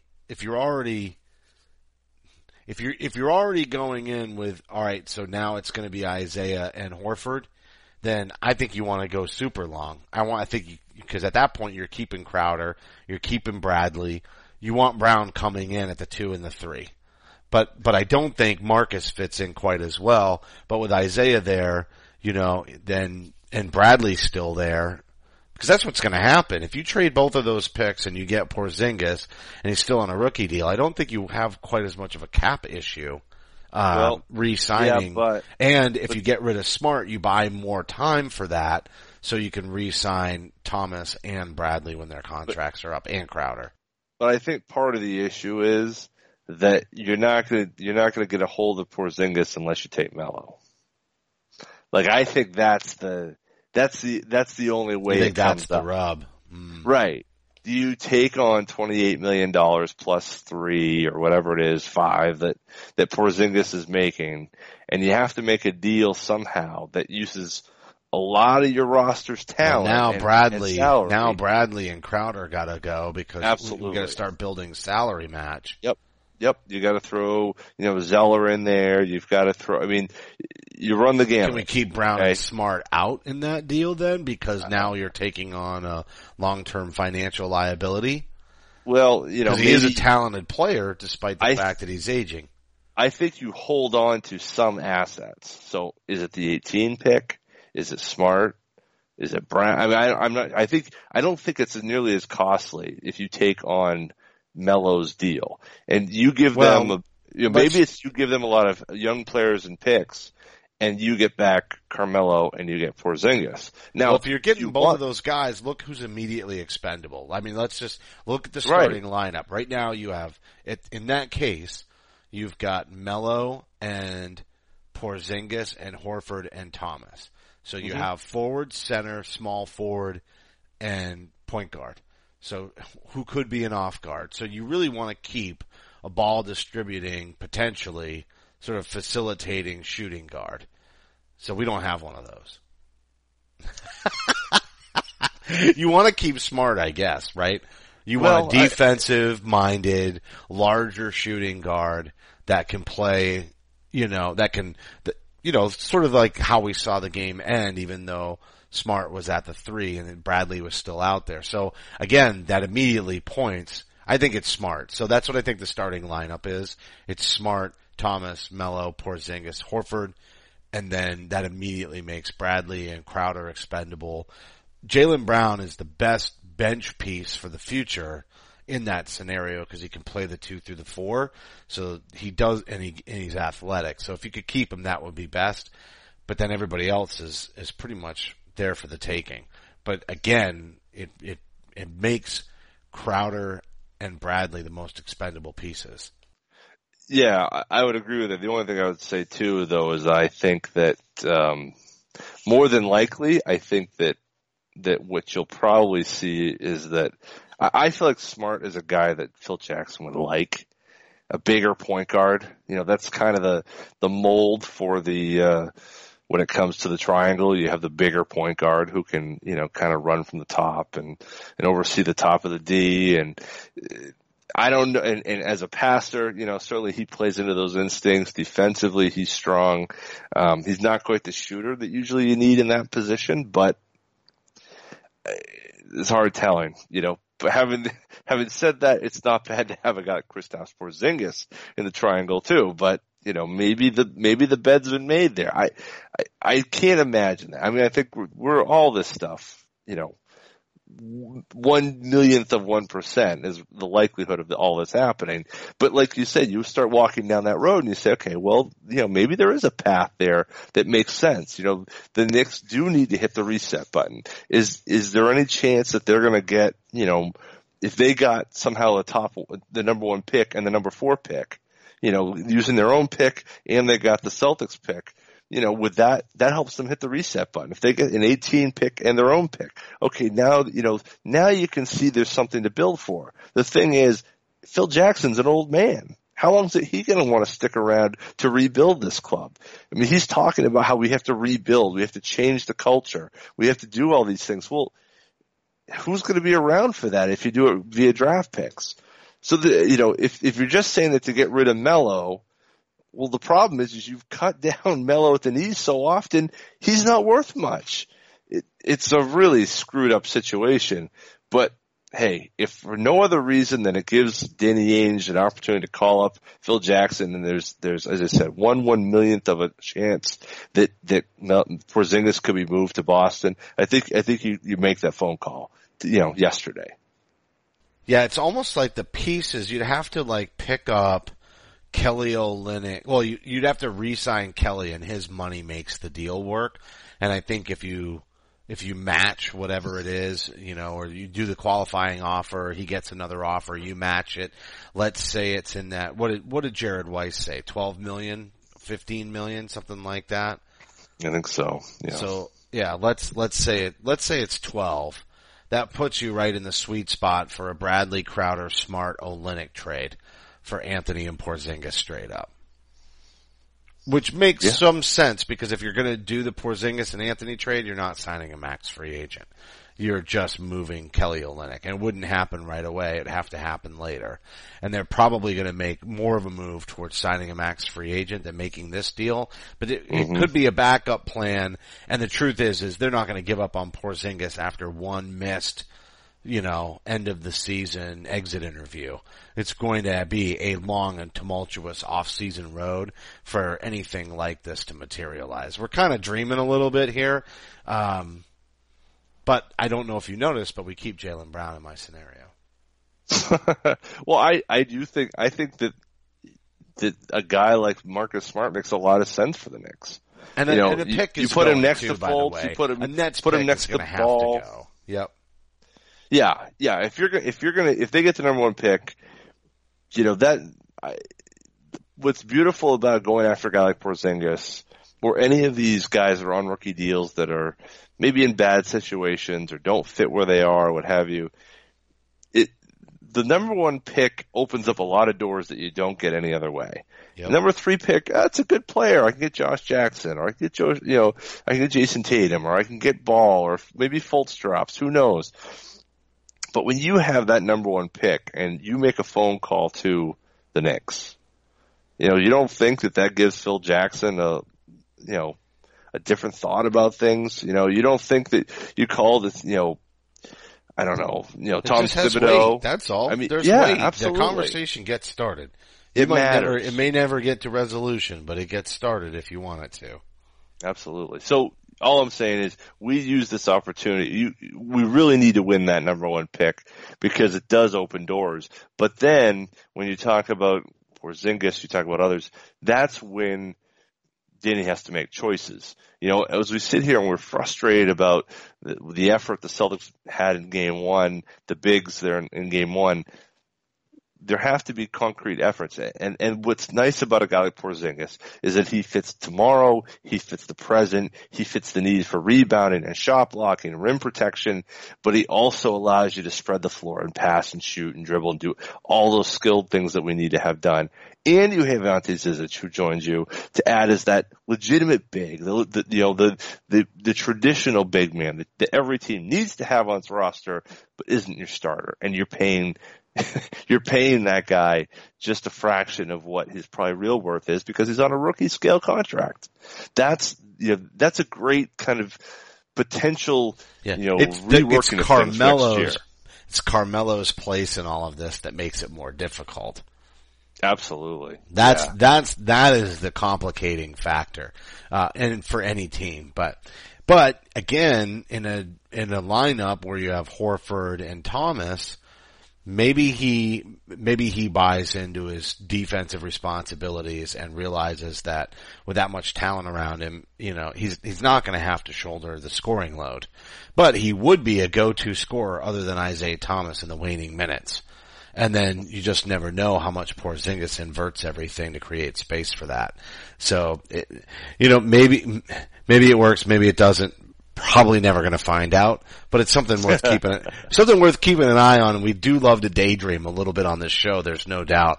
going in with, all right, so now it's going to be Isaiah and Horford, then I think you want to go super long. Because at that point you're keeping Crowder, you're keeping Bradley, you want Brown coming in at the 2 and the 3. But I don't think Marcus fits in quite as well. But with Isaiah there, then, and Bradley's still there, because that's what's going to happen. If you trade both of those picks and you get Porzingis and he's still on a rookie deal, I don't think you have quite as much of a cap issue, re-signing. Yeah, and if you get rid of Smart, you buy more time for that, so you can re-sign Thomas and Bradley when their contracts are up, and Crowder. But I think part of the issue is that you're not going to get a hold of Porzingis unless you take Melo. Like, I think that's the only way. I think that's the rub. Right. Do you take on $28 million plus 3 or whatever it is, 5 that Porzingis is making, and you have to make a deal somehow that uses a lot of your roster's talent. And now Bradley and Crowder gotta go, because we gotta start building salary match. Yep. You gotta throw, Zeller in there. You've gotta throw, you run the gamut. Can we keep Brown and Smart out in that deal then? Because now you're taking on a long-term financial liability? Well, because he is a talented player despite the fact that he's aging. I think you hold on to some assets. So is it the 18 pick? Is it Smart? Is it Brown? I don't think it's nearly as costly if you take on Melo's deal and you give them you give them a lot of young players and picks, and you get back Carmelo and you get Porzingis. Now, if you're getting both of those guys, look who's immediately expendable. I mean, let's just look at the starting lineup. Right now you have, in that case, you've got Melo and Porzingis and Horford and Thomas. So you have forward, center, small forward, and point guard. So who could be an off guard? So you really want to keep a ball distributing, potentially sort of facilitating shooting guard. So we don't have one of those. You want to keep Smart, I guess, right? You want a defensive-minded, larger shooting guard that can play, sort of like how we saw the game end, even though Smart was at the 3 and then Bradley was still out there. So again, that immediately points, I think it's Smart. So that's what I think the starting lineup is. It's Smart, Thomas, Melo, Porzingis, Horford, and then that immediately makes Bradley and Crowder expendable. Jaylen Brown is the best bench piece for the future in that scenario because he can play the 2 through the 4. So he does, and he's athletic. So if you could keep him, that would be best. But then everybody else is pretty much there for the taking. But again, it makes Crowder and Bradley the most expendable pieces. Yeah, I would agree with it. The only thing I would say too, though, is I think that more than likely, I think that what you'll probably see is that I feel like Smart is a guy that Phil Jackson would like. A bigger point guard. That's kind of the mold for the when it comes to the triangle. You have the bigger point guard who can, kind of run from the top and oversee the top of the D. And I don't know. And as a passer, certainly he plays into those instincts. Defensively, he's strong. He's not quite the shooter that usually you need in that position, but it's hard telling, But having said that, it's not bad to have a guy like Kristaps Porzingis in the triangle too. But maybe the bed's been made there. I can't imagine that. I mean, I think we're all this stuff. 1/1,000,000% is the likelihood of all this happening. But like you said, you start walking down that road and you say, okay, well, maybe there is a path there that makes sense. The Knicks do need to hit the reset button. Is there any chance that they're going to get, if they got somehow the number 1 pick and the number 4 pick, using their own pick and they got the Celtics pick, with that helps them hit the reset button. If they get an 18 pick and their own pick, okay, now you can see there's something to build for. The thing is, Phil Jackson's an old man. How long is he going to want to stick around to rebuild this club? I mean, he's talking about how we have to rebuild, we have to change the culture, we have to do all these things. Well, who's going to be around for that if you do it via draft picks? So if you're just saying that to get rid of Melo, well, the problem is you've cut down Melo at the knees so often, he's not worth much. It's a really screwed up situation. But hey, if for no other reason than it gives Danny Ainge an opportunity to call up Phil Jackson, and there's as I said, 1/1,000,000th of a chance that Porzingis could be moved to Boston, I think you make that phone call, yesterday. Yeah, it's almost like the pieces you'd have to pick up. Kelly Olynyk. Well, you'd have to re-sign Kelly, and his money makes the deal work. And I think if you match whatever it is, or you do the qualifying offer, he gets another offer, you match it. Let's say it's in that. What did Jared Weiss say? 12 million, 15 million, something like that. I think so. Yeah. So yeah, let's say it's 12. That puts you right in the sweet spot for a Bradley Crowder Smart Olynyk trade for Anthony and Porzingis straight up. Which makes some sense, because if you're going to do the Porzingis and Anthony trade, you're not signing a max free agent. You're just moving Kelly Olynyk. And it wouldn't happen right away. It'd have to happen later. And they're probably going to make more of a move towards signing a max free agent than making this deal. But it could be a backup plan. And the truth is they're not going to give up on Porzingis after one missed end of the season exit interview. It's going to be a long and tumultuous off-season road for anything like this to materialize. We're kind of dreaming a little bit here. But I don't know if you noticed, but we keep Jaylen Brown in my scenario. Well, I think that a guy like Marcus Smart makes a lot of sense for the Knicks. And the pick you put him next to Fultz, you put him next to Ball. Go. Yep. Yeah. If they get the number 1 pick, what's beautiful about going after a guy like Porzingis, or any of these guys that are on rookie deals that are maybe in bad situations or don't fit where they are, or what have you, the number 1 pick opens up a lot of doors that you don't get any other way. Yep. Number 3 pick, that's a good player. I can get Josh Jackson, or I can get I can get Jason Tatum, or I can get Ball, or maybe Fultz drops. Who knows? But when you have that number 1 pick and you make a phone call to the Knicks, you don't think that gives Phil Jackson a different thought about things. You don't think that you call this, I don't know, Tom Thibodeau. Weight, that's all. I mean, there's weight. Absolutely. The conversation gets started. It matters. It may never get to resolution, but it gets started if you want it to. Absolutely. So all I'm saying is we use this opportunity. We really need to win that number 1 pick, because it does open doors. But then when you talk about Porzingis, you talk about others, that's when Danny has to make choices. As we sit here and we're frustrated about the effort the Celtics had in game 1, the bigs there in game 1, there have to be concrete efforts. And what's nice about a guy like Porzingis is that he fits tomorrow, he fits the present, he fits the need for rebounding and shot blocking and rim protection, but he also allows you to spread the floor and pass and shoot and dribble and do all those skilled things that we need to have done. And you have Ante Zizic, who joins you to add as that legitimate big, the traditional big man that every team needs to have on its roster, but isn't your starter. And you're paying that guy just a fraction of what his probably real worth is because he's on a rookie scale contract. That's a great kind of potential, reworking of things next year. It's Carmelo's place in all of this that makes it more difficult. Absolutely. That is the complicating factor, and for any team. But again, in a lineup where you have Horford and Thomas, maybe he buys into his defensive responsibilities and realizes that with that much talent around him, he's not going to have to shoulder the scoring load. But he would be a go-to scorer other than Isaiah Thomas in the waning minutes. And then you just never know how much Porzingis inverts everything to create space for that. So, maybe it works, maybe it doesn't. Probably never going to find out, but it's something worth keeping an eye on. And we do love to daydream a little bit on this show. There's no doubt.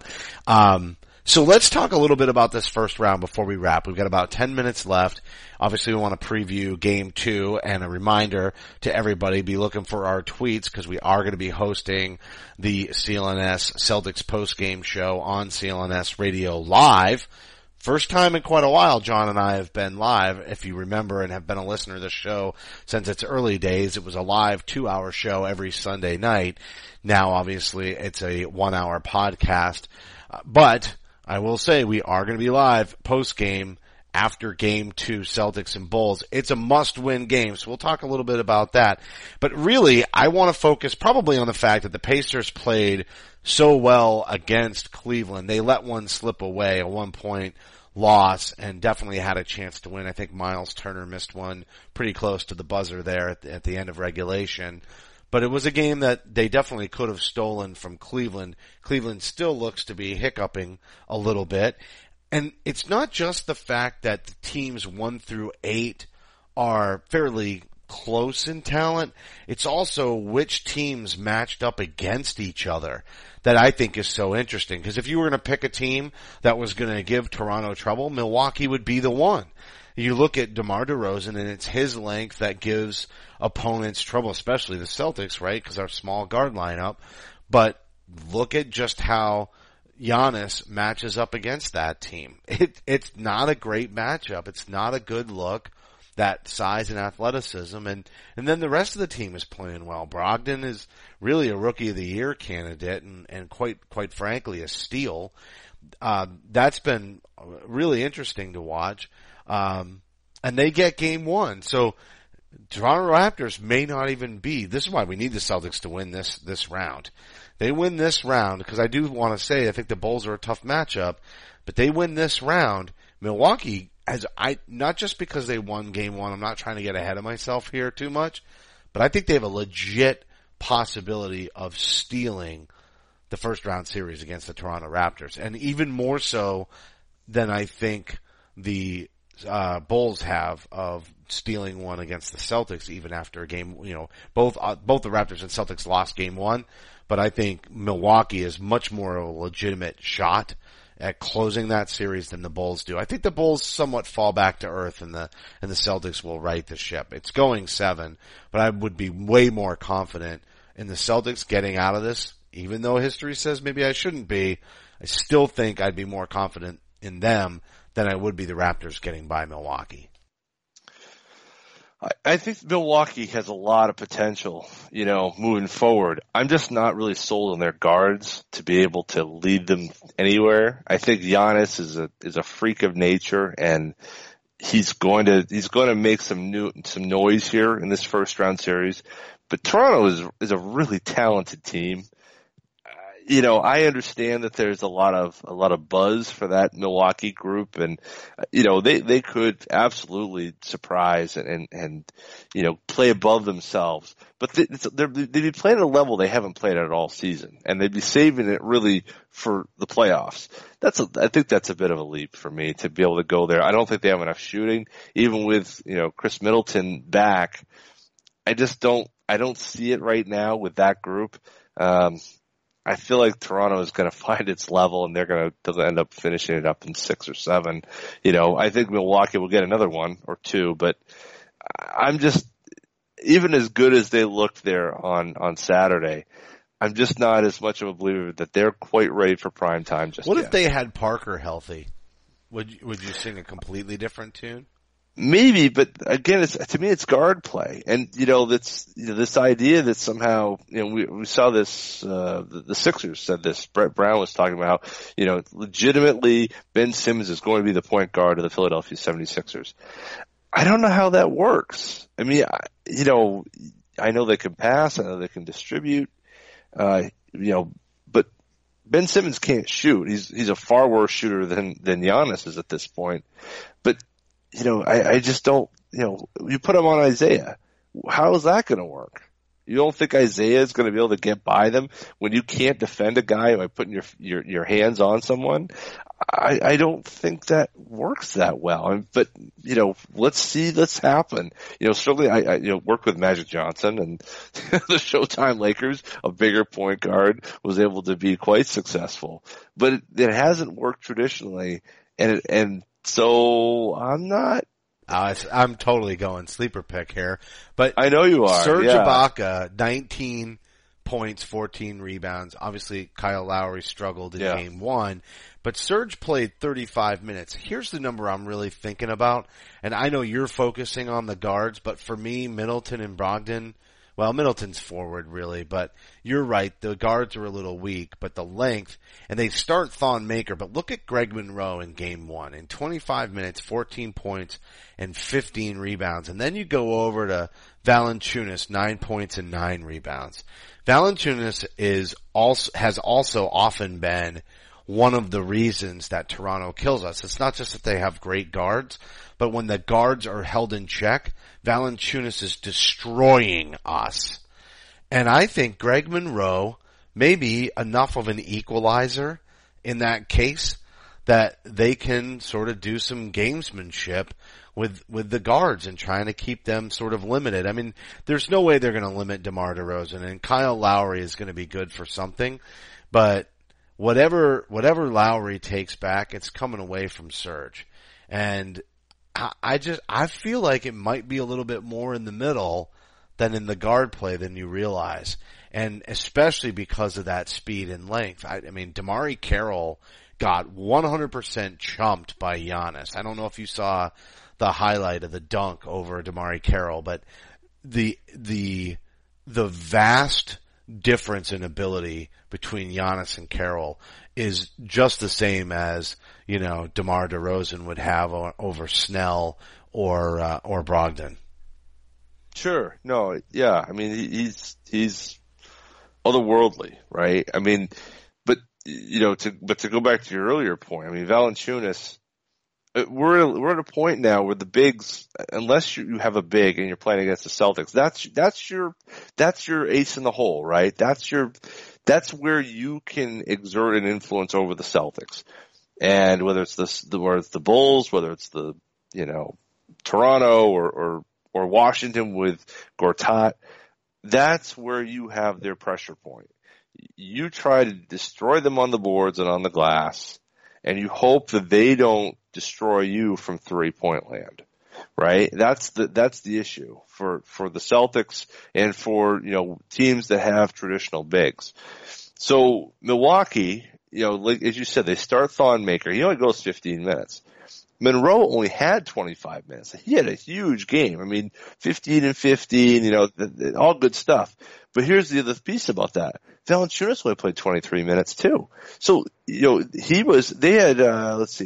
So let's talk a little bit about this first round before we wrap. We've got about 10 minutes left. Obviously, we want to preview Game 2, and a reminder to everybody, be looking for our tweets because we are going to be hosting the CLNS Celtics post-game show on CLNS Radio Live. First time in quite a while, John and I have been live. If you remember and have been a listener to the show since its early days, it was a live 2-hour show every Sunday night. Now, obviously, it's a 1-hour podcast. But I will say we are going to be live post-game after Game 2, Celtics and Bulls. It's a must-win game, so we'll talk a little bit about that. But really, I want to focus probably on the fact that the Pacers played so well against Cleveland. They let one slip away, a 1-point loss, and definitely had a chance to win. I think Miles Turner missed one pretty close to the buzzer there at the end of regulation. But it was a game that they definitely could have stolen from Cleveland. Cleveland still looks to be hiccuping a little bit. And it's not just the fact that the teams 1 through 8 are fairly close in talent. It's also which teams matched up against each other that I think is so interesting. Because if you were going to pick a team that was going to give Toronto trouble, Milwaukee would be the one. You look at DeMar DeRozan, and it's his length that gives opponents trouble, especially the Celtics, right? Because our small guard lineup. But look at just how Giannis matches up against that team. It's not a great matchup. It's not a good look, that size and athleticism. And then the rest of the team is playing well. Brogdon is really a Rookie of the Year candidate and quite frankly a steal. That's been really interesting to watch. And they get Game 1. So Toronto Raptors may not even be. This is why we need the Celtics to win this round. They win this round, because I do want to say I think the Bulls are a tough matchup, but they win this round. Milwaukee not just because they won Game 1, I'm not trying to get ahead of myself here too much, but I think they have a legit possibility of stealing the first round series against the Toronto Raptors, and even more so than I think the Bulls have of stealing one against the Celtics even after a game. Both the Raptors and Celtics lost Game 1. But I think Milwaukee is much more of a legitimate shot at closing that series than the Bulls do. I think the Bulls somewhat fall back to earth, and the Celtics will right the ship. It's going 7, but I would be way more confident in the Celtics getting out of this, even though history says maybe I shouldn't be. I still think I'd be more confident in them than I would be the Raptors getting by Milwaukee. I think Milwaukee has a lot of potential, moving forward. I'm just not really sold on their guards to be able to lead them anywhere. I think Giannis is a freak of nature, and he's going to make some noise here in this first round series. But Toronto is a really talented team. I understand that there's a lot of buzz for that Milwaukee group, and they could absolutely surprise and play above themselves. But they'd be playing at a level they haven't played at all season, and they'd be saving it really for the playoffs. I think that's a bit of a leap for me to be able to go there. I don't think they have enough shooting, even with Chris Middleton back. I don't see it right now with that group. I feel like Toronto is going to find its level, and they're going to end up finishing it up in 6 or 7. I think Milwaukee will get another 1 or 2, but I'm just, even as good as they looked there on Saturday, I'm just not as much of a believer that they're quite ready for prime time just What yet. if they had Parker healthy? Would you sing a completely different tune? Maybe, but again, to me, it's guard play. And, this idea that somehow, we saw this, the Sixers said this, Brett Brown was talking about, legitimately Ben Simmons is going to be the point guard of the Philadelphia 76ers. I don't know how that works. I mean, I know they can pass, I know they can distribute, but Ben Simmons can't shoot. He's a far worse shooter than Giannis is at this point. But, I just don't, you put him on Isaiah. How is that going to work? You don't think Isaiah is going to be able to get by them when you can't defend a guy by putting your hands on someone? I don't think that works that well. But, let's happen. Certainly I worked with Magic Johnson, and the Showtime Lakers, a bigger point guard, was able to be quite successful. But it hasn't worked traditionally, and so I'm not. I'm totally going sleeper pick here, but I know you are. Serge yeah. Ibaka, 19 points, 14 rebounds. Obviously, Kyle Lowry struggled in game 1, but Serge played 35 minutes. Here's the number I'm really thinking about, and I know you're focusing on the guards, but for me, Middleton and Brogdon, well, Middleton's forward really, but you're right. The guards are a little weak, but the length, and they start Thon Maker, but look at Greg Monroe in game 1. In 25 minutes, 14 points and 15 rebounds. And then you go over to Valanciunas, 9 points and 9 rebounds. Valanciunas has also often been one of the reasons that Toronto kills us. It's not just that they have great guards, but when the guards are held in check, Valanciunas is destroying us. And I think Greg Monroe may be enough of an equalizer in that case that they can sort of do some gamesmanship with the guards and trying to keep them sort of limited. I mean, there's no way they're going to limit DeMar DeRozan, and Kyle Lowry is going to be good for something, but whatever Lowry takes back, it's coming away from Serge. And I feel like it might be a little bit more in the middle than in the guard play than you realize. And especially because of that speed and length. I mean, Damari Carroll got 100% chumped by Giannis. I don't know if you saw the highlight of the dunk over Damari Carroll, but the vast difference in ability between Giannis and Carroll is just the same as, DeMar DeRozan would have over Snell or Brogdon. Sure. No. Yeah. I mean, he's otherworldly, right? I mean, but to go back to your earlier point, I mean, Valanciunas, we're at a point now where the bigs, unless you have a big and you're playing against the Celtics, that's your ace in the hole, right? That's where you can exert an influence over the Celtics. And whether it's the Bulls, whether it's the, Toronto or Washington with Gortat, that's where you have their pressure point. You try to destroy them on the boards and on the glass, and you hope that they don't destroy you from 3-point land, right? That's the issue for the Celtics and for, teams that have traditional bigs. So Milwaukee, like as you said, they start Thon Maker. He only goes 15 minutes. Monroe only had 25 minutes. He had a huge game. I mean, 15 and 15, all good stuff. But here's the other piece about that. Valanciunas only played 23 minutes too. So, they had,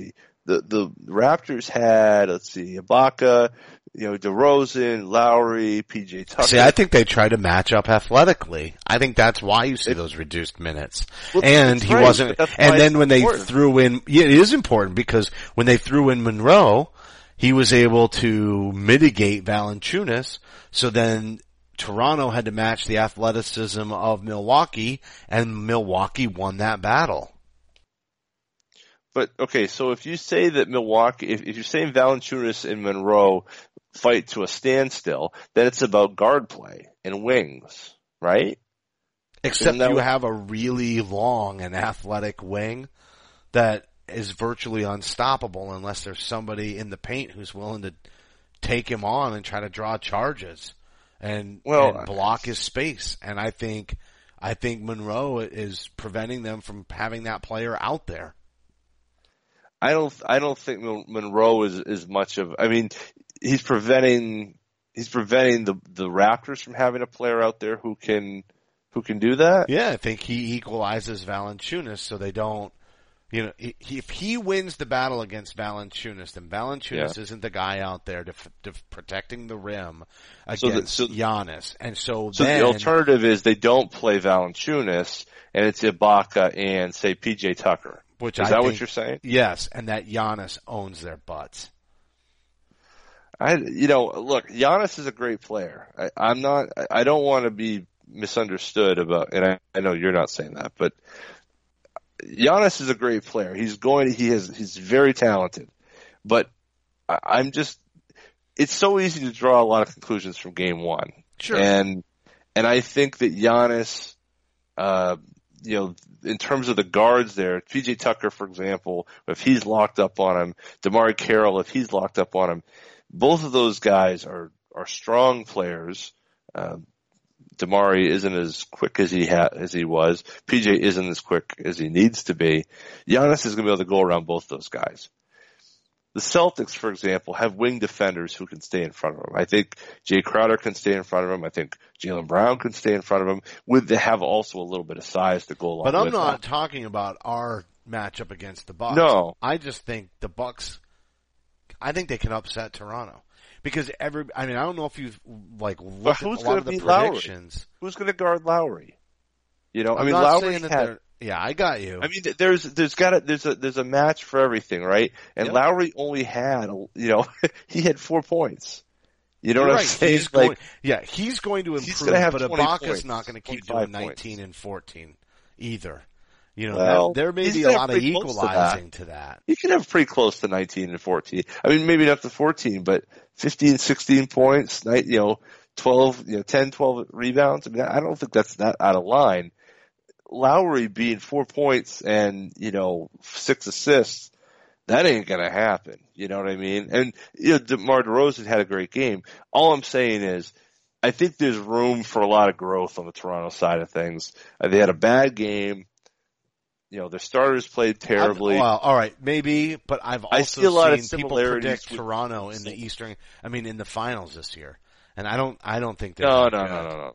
the Raptors had, let's see, Ibaka, DeRozan, Lowry, PJ Tucker. See, I think they try to match up athletically. I think that's why you see those reduced minutes. Well, and he right, wasn't, and then when they important. threw in, yeah, it is important because when they threw in Monroe, he was able to mitigate Valanciunas. So then Toronto had to match the athleticism of Milwaukee, and Milwaukee won that battle. But okay, so if you say that Milwaukee, if you're saying Valanciunas and Monroe fight to a standstill, then it's about guard play and wings, right? Except you have a really long and athletic wing that is virtually unstoppable unless there's somebody in the paint who's willing to take him on and try to draw charges and block his space. And I think Monroe is preventing them from having that player out there. I don't think Monroe is much of, I mean, he's preventing the Raptors from having a player out there who can do that. Yeah, I think he equalizes Valanciunas so they don't, if he wins the battle against Valanciunas, then Valanciunas isn't the guy out there to protecting the rim against Giannis. And so then the alternative is they don't play Valanciunas and it's Ibaka and say PJ Tucker. Is that what you're saying? Yes, and that Giannis owns their butts. Look, Giannis is a great player. I don't want to be misunderstood about, and I know you're not saying that, but Giannis is a great player. He's very talented, but it's so easy to draw a lot of conclusions from game one. Sure. And I think that Giannis, in terms of the guards there, PJ Tucker, for example, if he's locked up on him, DeMar Carroll, if he's locked up on him, both of those guys are strong players. Damari isn't as quick as he was. PJ isn't as quick as he needs to be. Giannis is going to be able to go around both those guys. The Celtics, for example, have wing defenders who can stay in front of him. I think Jay Crowder can stay in front of him. I think Jaylen Brown can stay in front of him. They have also a little bit of size to go along with that. But I'm not talking about our matchup against the Bucks. No. I just think the Bucks, I think they can upset Toronto. Because I don't know if you've looked at a lot of the predictions. Lowry? Who's going to guard Lowry? Lowry had. Yeah, I got you. I mean, there's a match for everything, right? And yep. Lowry only had, he had 4 points. You know what I'm saying? He's going to improve, but Ibaka's not going to keep doing 19 and 14 either. There may be a lot of equalizing to that. He could have pretty close to 19 and 14. I mean, maybe not to 14, but 15, 16 points, 12, 10, 12 rebounds. I mean, I don't think that's that out of line. Lowry being 4 points and, 6 assists, that ain't gonna happen. You know what I mean? And, DeMar DeRozan had a great game. All I'm saying is, I think there's room for a lot of growth on the Toronto side of things. They had a bad game. Their starters played terribly. All right, maybe, but I've also seen people predict Toronto in the finals this year. And I don't think they're No.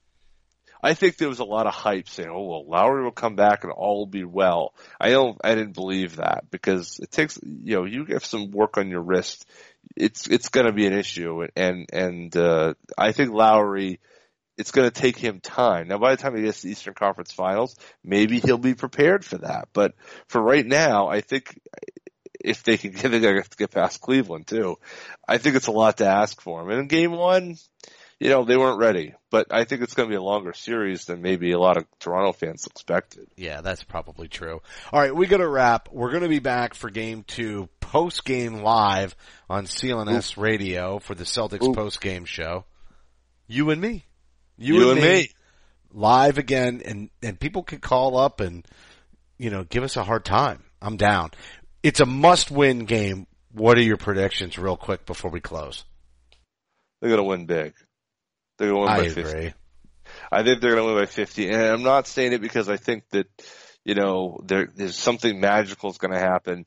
I think there was a lot of hype saying, Lowry will come back and all will be well. I didn't believe that because it takes, you have some work on your wrist. It's going to be an issue. And I think Lowry, it's going to take him time. Now, by the time he gets to the Eastern Conference Finals, maybe he'll be prepared for that. But for right now, I think if they can get past Cleveland too, I think it's a lot to ask for him. And in game one, they weren't ready, but I think it's going to be a longer series than maybe a lot of Toronto fans expected. Yeah, that's probably true. All right, we got to wrap. We're going to be back for game 2, post-game live on CLNS Radio for the Celtics post-game show. You and me. You and me. Live again, and people can call up and, give us a hard time. I'm down. It's a must-win game. What are your predictions real quick before we close? They're going to win big. They're going to win by 50. Agree. I think they're going to win by 50. And I'm not saying it because I think that, there's something magical is going to happen.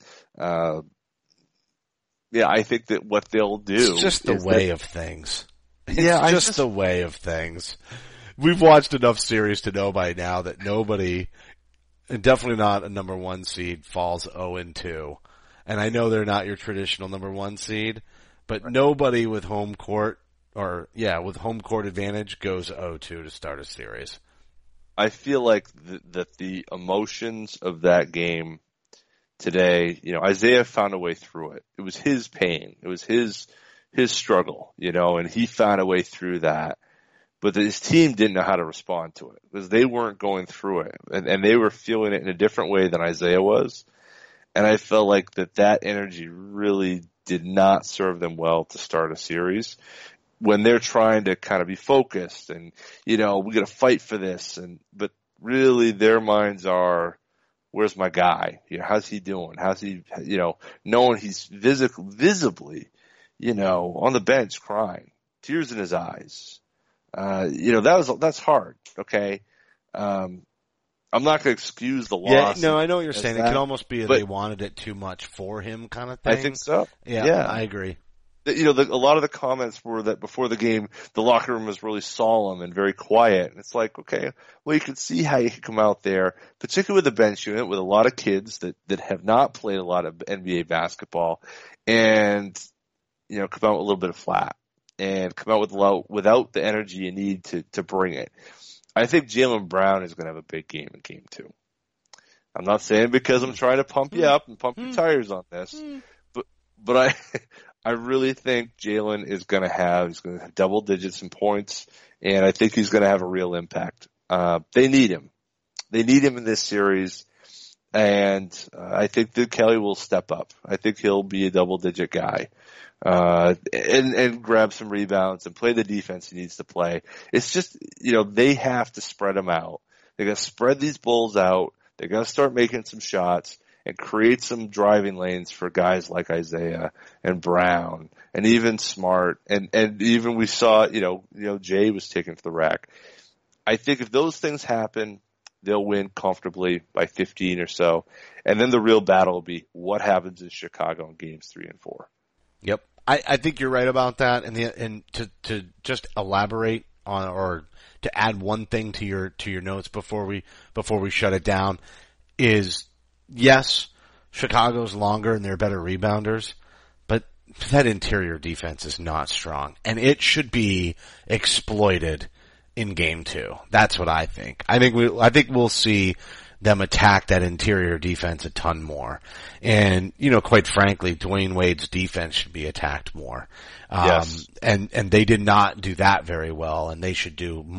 I think that what they'll do. It's just the way of things. It's just the way of things. We've watched enough series to know by now that nobody, and definitely not a number 1 seed, falls 0-2. and I know they're not your traditional number 1 seed, but nobody with home court with home court advantage goes 0-2 to start a series. I feel like that the emotions of that game today, Isaiah found a way through it. It was his pain. It was his struggle, and he found a way through that. But his team didn't know how to respond to it because they weren't going through it, and they were feeling it in a different way than Isaiah was. And I felt like that energy really did not serve them well to start a series when they're trying to kind of be focused and, we got to fight for this. But really their minds are, where's my guy? How's he doing? How's he, knowing he's visibly, on the bench crying, tears in his eyes. That's hard. Okay. I'm not going to excuse the loss. Yeah, no, I know what you're saying. It could almost be they wanted it too much for him kind of thing. I think so. Yeah. I agree. A lot of the comments were that before the game, the locker room was really solemn and very quiet. And it's like, okay, well, you can see how you can come out there, particularly with the bench unit, with a lot of kids that have not played a lot of NBA basketball, and, come out with a little bit of flat and come out without the energy you need to bring it. I think Jaylen Brown is going to have a big game in Game 2. I'm not saying because I'm trying to pump you up and pump your tires on this, but I really think Jaylen is going to have double digits in points, and I think he's going to have a real impact. They need him. They need him in this series, and I think that Kelly will step up. I think he'll be a double digit guy, and grab some rebounds and play the defense he needs to play. It's just, they have to spread them out. They got to spread these Bulls out. They got to start making some shots and create some driving lanes for guys like Isaiah and Brown and even Smart. And even we saw, Jay was taken to the rack. I think if those things happen, they'll win comfortably by 15 or so. And then the real battle will be what happens in Chicago in games 3 and 4. Yep. I think you're right about that. And to just elaborate on, or to add one thing to your notes before we shut it down, is yes, Chicago's longer and they're better rebounders, but that interior defense is not strong, and it should be exploited in Game 2. That's what I think. I think we'll see them attack that interior defense a ton more. And, quite frankly, Dwayne Wade's defense should be attacked more. Yes. And they did not do that very well, and they should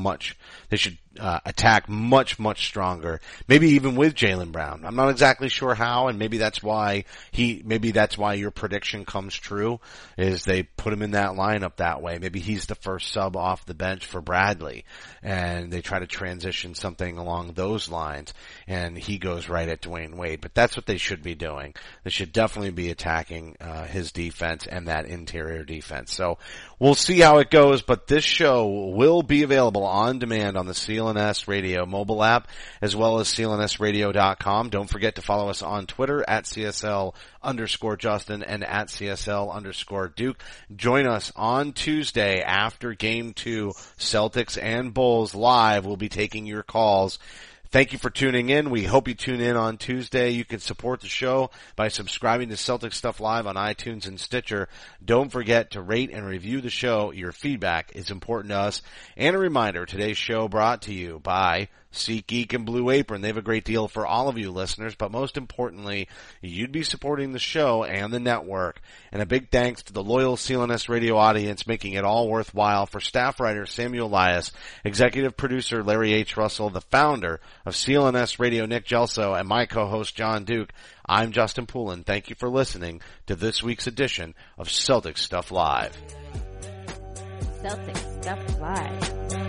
attack much, much stronger. Maybe even with Jaylen Brown. I'm not exactly sure how, and maybe that's why your prediction comes true, is they put him in that lineup that way. Maybe he's the first sub off the bench for Bradley, and they try to transition something along those lines, and he goes right at Dwayne Wade. But that's what they should be doing. They should definitely be attacking his defense and that interior defense. So we'll see how it goes, but this show will be available on demand on the CLNS Radio mobile app, as well as clnsradio.com. Don't forget to follow us on Twitter at CSL_Justin and at CSL_Duke. Join us on Tuesday after Game 2, Celtics and Bulls live. We'll be taking your calls. Thank you for tuning in. We hope you tune in on Tuesday. You can support the show by subscribing to Celtic Stuff Live on iTunes and Stitcher. Don't forget to rate and review the show. Your feedback is important to us. And a reminder, today's show brought to you by SeatGeek and Blue Apron. They have a great deal for all of you listeners, but most importantly, you'd be supporting the show and the network. And a big thanks to the loyal CLNS Radio audience, making it all worthwhile, for staff writer Samuel Elias, executive producer Larry H. Russell, the founder of CLNS Radio Nick Gelso, and my co-host John Duke. I'm Justin Poulin. Thank you for listening to this week's edition of Celtic Stuff Live. Celtic Stuff Live.